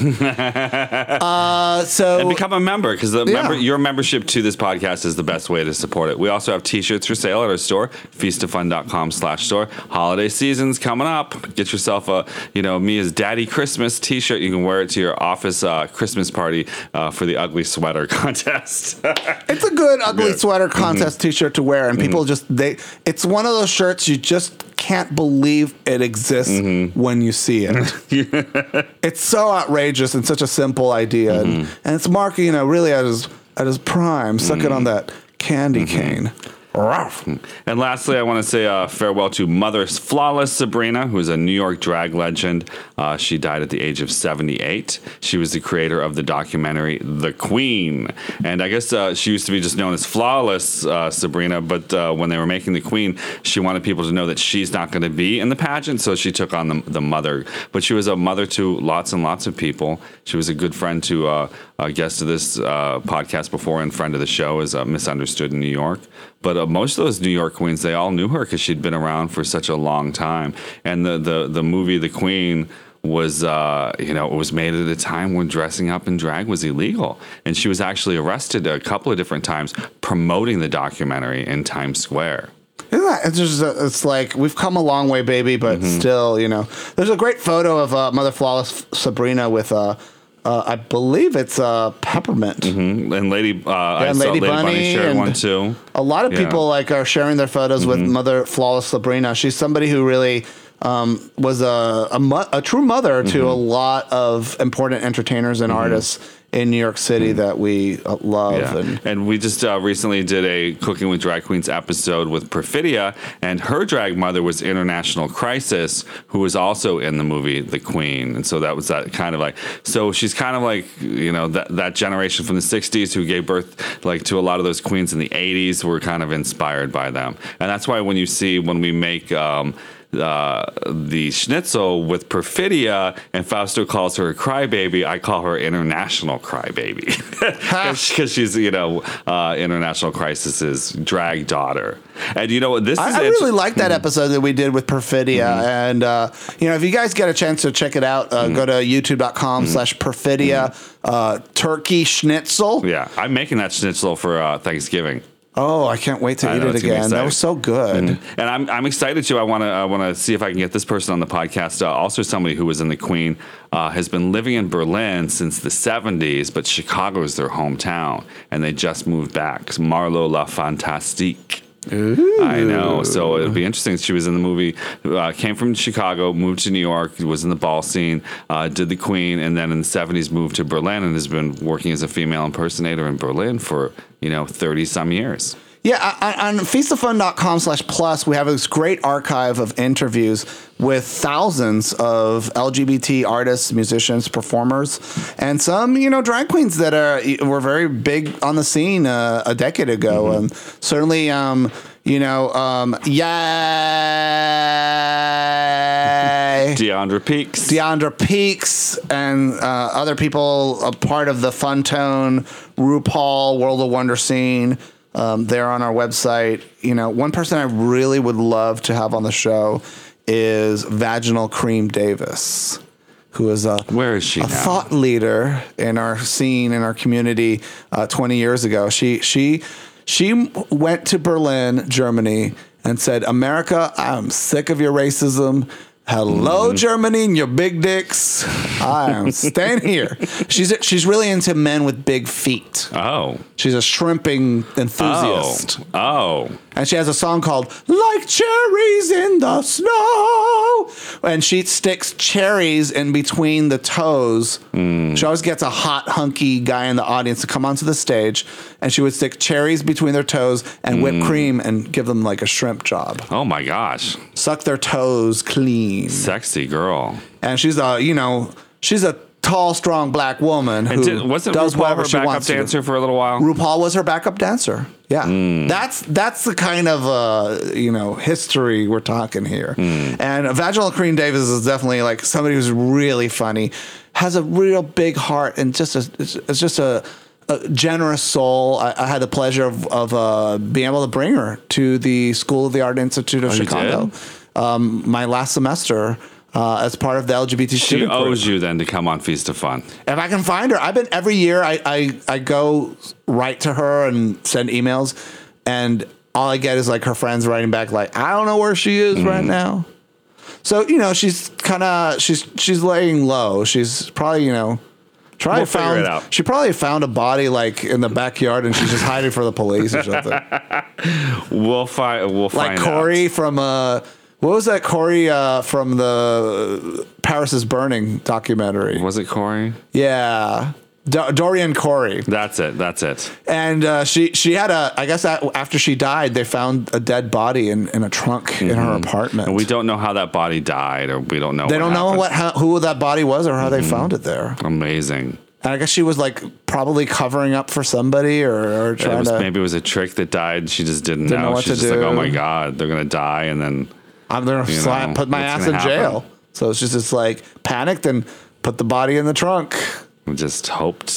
S2: And become a member, because your membership to this podcast is the best way to support it. We also have t-shirts for sale at our store, feastoffun.com/store. Holiday season's coming up. Get yourself a, me as Daddy Christmas t-shirt. You can wear it to your office Christmas party for the ugly sweater contest.
S1: It's a good ugly sweater contest t-shirt to wear, and people it's one of those shirts you just can't believe it exists when you see it. It's so outrageous and such a simple idea, and it's Mark, really at his prime, sucking on that candy cane.
S2: And lastly, I want to say farewell to Mother Flawless Sabrina, who is a New York drag legend. She died at the age of 78. She was the creator of the documentary The Queen. And I guess she used to be just known as Flawless Sabrina, but when they were making The Queen, she wanted people to know that she's not going to be in the pageant, so she took on the mother. But she was a mother to lots and lots of people. She was a good friend to a guest of this podcast before and friend of the show is Misunderstood in New York. But most of those New York queens, they all knew her because she'd been around for such a long time. And the movie The Queen was, it was made at a time when dressing up in drag was illegal. And she was actually arrested a couple of different times promoting the documentary in Times Square.
S1: Isn't that, it's like, we've come a long way, baby, but still, there's a great photo of Mother Flawless Sabrina with I believe it's Peppermint.
S2: And Lady, I saw
S1: Lady
S2: Bunny shared one too.
S1: A lot of people are sharing their photos with Mother Flawless Sabrina. She's somebody who really was a true mother to a lot of important entertainers and artists in New York City that we love.
S2: Yeah. And we just recently did a Cooking with Drag Queens episode with Perfidia, and her drag mother was International Crisis, who was also in the movie The Queen. And so that was that kind of like, so she's kind of like, that generation from the 60s who gave birth like to a lot of those queens in the 80s were kind of inspired by them. And that's why when we make the schnitzel with Perfidia and Fausto calls her a crybaby, I call her International Crybaby because she's International Crisis's drag daughter. And this
S1: I really like that episode that we did with Perfidia. And if you guys get a chance to check it out, go to youtube.com/Perfidia turkey schnitzel.
S2: Yeah, I'm making that schnitzel for Thanksgiving.
S1: Oh, I can't wait to eat it again. That was so good.
S2: And I'm excited too. I want to see if I can get this person on the podcast. Also, somebody who was in The Queen has been living in Berlin since the 70s, but Chicago is their hometown, and they just moved back. Marlo La Fantastique.
S1: Ooh.
S2: I know. So it'll be interesting. She was in the movie, came from Chicago, moved to New York, was in the ball scene, did The Queen, and then in the 70s moved to Berlin and has been working as a female impersonator in Berlin for 30 some years.
S1: Yeah, on feastoffun.com/plus, we have this great archive of interviews with thousands of LGBT artists, musicians, performers, and some, drag queens that were very big on the scene a decade ago. And certainly, yay!
S2: Deandra
S1: Peaks and other people, a part of the Fun Tone, RuPaul, World of Wonder scene. They're on our website. One person I really would love to have on the show is Vaginal Cream Davis, who is
S2: where is she now?
S1: Thought leader in our scene, in our community 20 years ago. She went to Berlin, Germany, and said, "America, I'm sick of your racism. Hello, Germany and your big dicks. I am staying here." She's really into men with big feet.
S2: Oh.
S1: She's a shrimping enthusiast.
S2: Oh.
S1: And she has a song called "Like Cherries in the Snow." And she sticks cherries in between the toes. She always gets a hot, hunky guy in the audience to come onto the stage, and she would stick cherries between their toes and whipped cream and give them like a shrimp job.
S2: Oh my gosh.
S1: Suck their toes clean.
S2: Sexy girl.
S1: And she's a tall, strong black woman who
S2: wasn't
S1: does
S2: RuPaul
S1: whatever
S2: her
S1: she
S2: backup
S1: wants
S2: dancer for a little while?
S1: RuPaul was her backup dancer. Yeah. That's the kind of history we're talking here. And Vaginal Cream Davis is definitely like somebody who's really funny, has a real big heart, and it's just a generous soul. I had the pleasure of being able to bring her to the School of the Art Institute of Chicago my last semester. As part of the LGBT student group.
S2: She owes you then to come on Feast of Fun.
S1: If I can find her. I've been every year I go write to her and send emails, and all I get is like her friends writing back like, "I don't know where she is right now." So, she's she's laying low. She's probably,
S2: figure it out.
S1: She probably found a body like in the backyard and she's just hiding for the police or something.
S2: We'll find
S1: like Corey
S2: out.
S1: From what was that Corey from the Paris is Burning documentary?
S2: Was it Corey?
S1: Yeah. Dorian Corey.
S2: That's it.
S1: And she had I guess after she died, they found a dead body in a trunk in her apartment.
S2: And we don't know how that body died, or we don't know.
S1: They don't know who that body was or how they found it there.
S2: Amazing.
S1: And I guess she was like probably covering up for somebody or trying to.
S2: Maybe it was a trick that died. She just didn't know.
S1: What
S2: She's
S1: to
S2: just
S1: do.
S2: like, oh my God, they're going to die. And then
S1: I'm going to put my ass in jail. So it's like panicked and put the body in the trunk.
S2: Just hoped.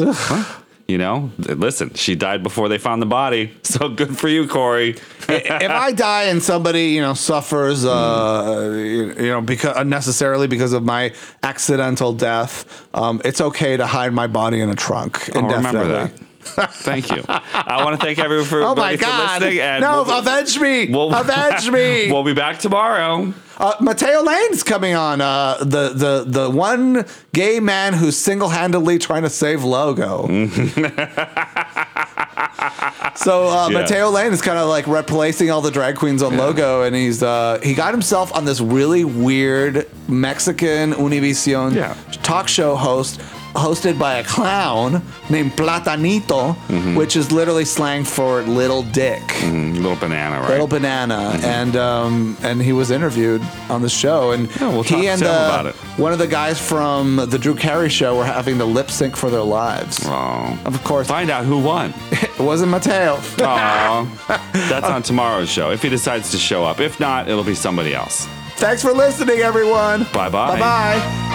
S2: Listen, she died before they found the body. So good for you, Corey.
S1: If I die and somebody, suffers, because unnecessarily because of my accidental death, it's okay to hide my body in a trunk indefinitely.
S2: Remember that. Thank you. I want to thank everyone for listening. And
S1: avenge me! Avenge me!
S2: We'll be back tomorrow.
S1: Mateo Lane's coming on. The one gay man who's single-handedly trying to save Logo. So Mateo Lane is kind of like replacing all the drag queens on Logo, and he got himself on this really weird Mexican Univision talk show hosted by a clown named Platanito, which is literally slang for little dick.
S2: Little banana, right?
S1: Little banana. And he was interviewed on the show. And
S2: we'll talk
S1: he and
S2: to him about it.
S1: one of the guys from the Drew Carey show were having to lip sync for their lives.
S2: Oh.
S1: Of course.
S2: Find out who won.
S1: It wasn't Mateo.
S2: Oh. That's on tomorrow's show, if he decides to show up. If not, it'll be somebody else.
S1: Thanks for listening, everyone.
S2: Bye-bye.
S1: Bye-bye.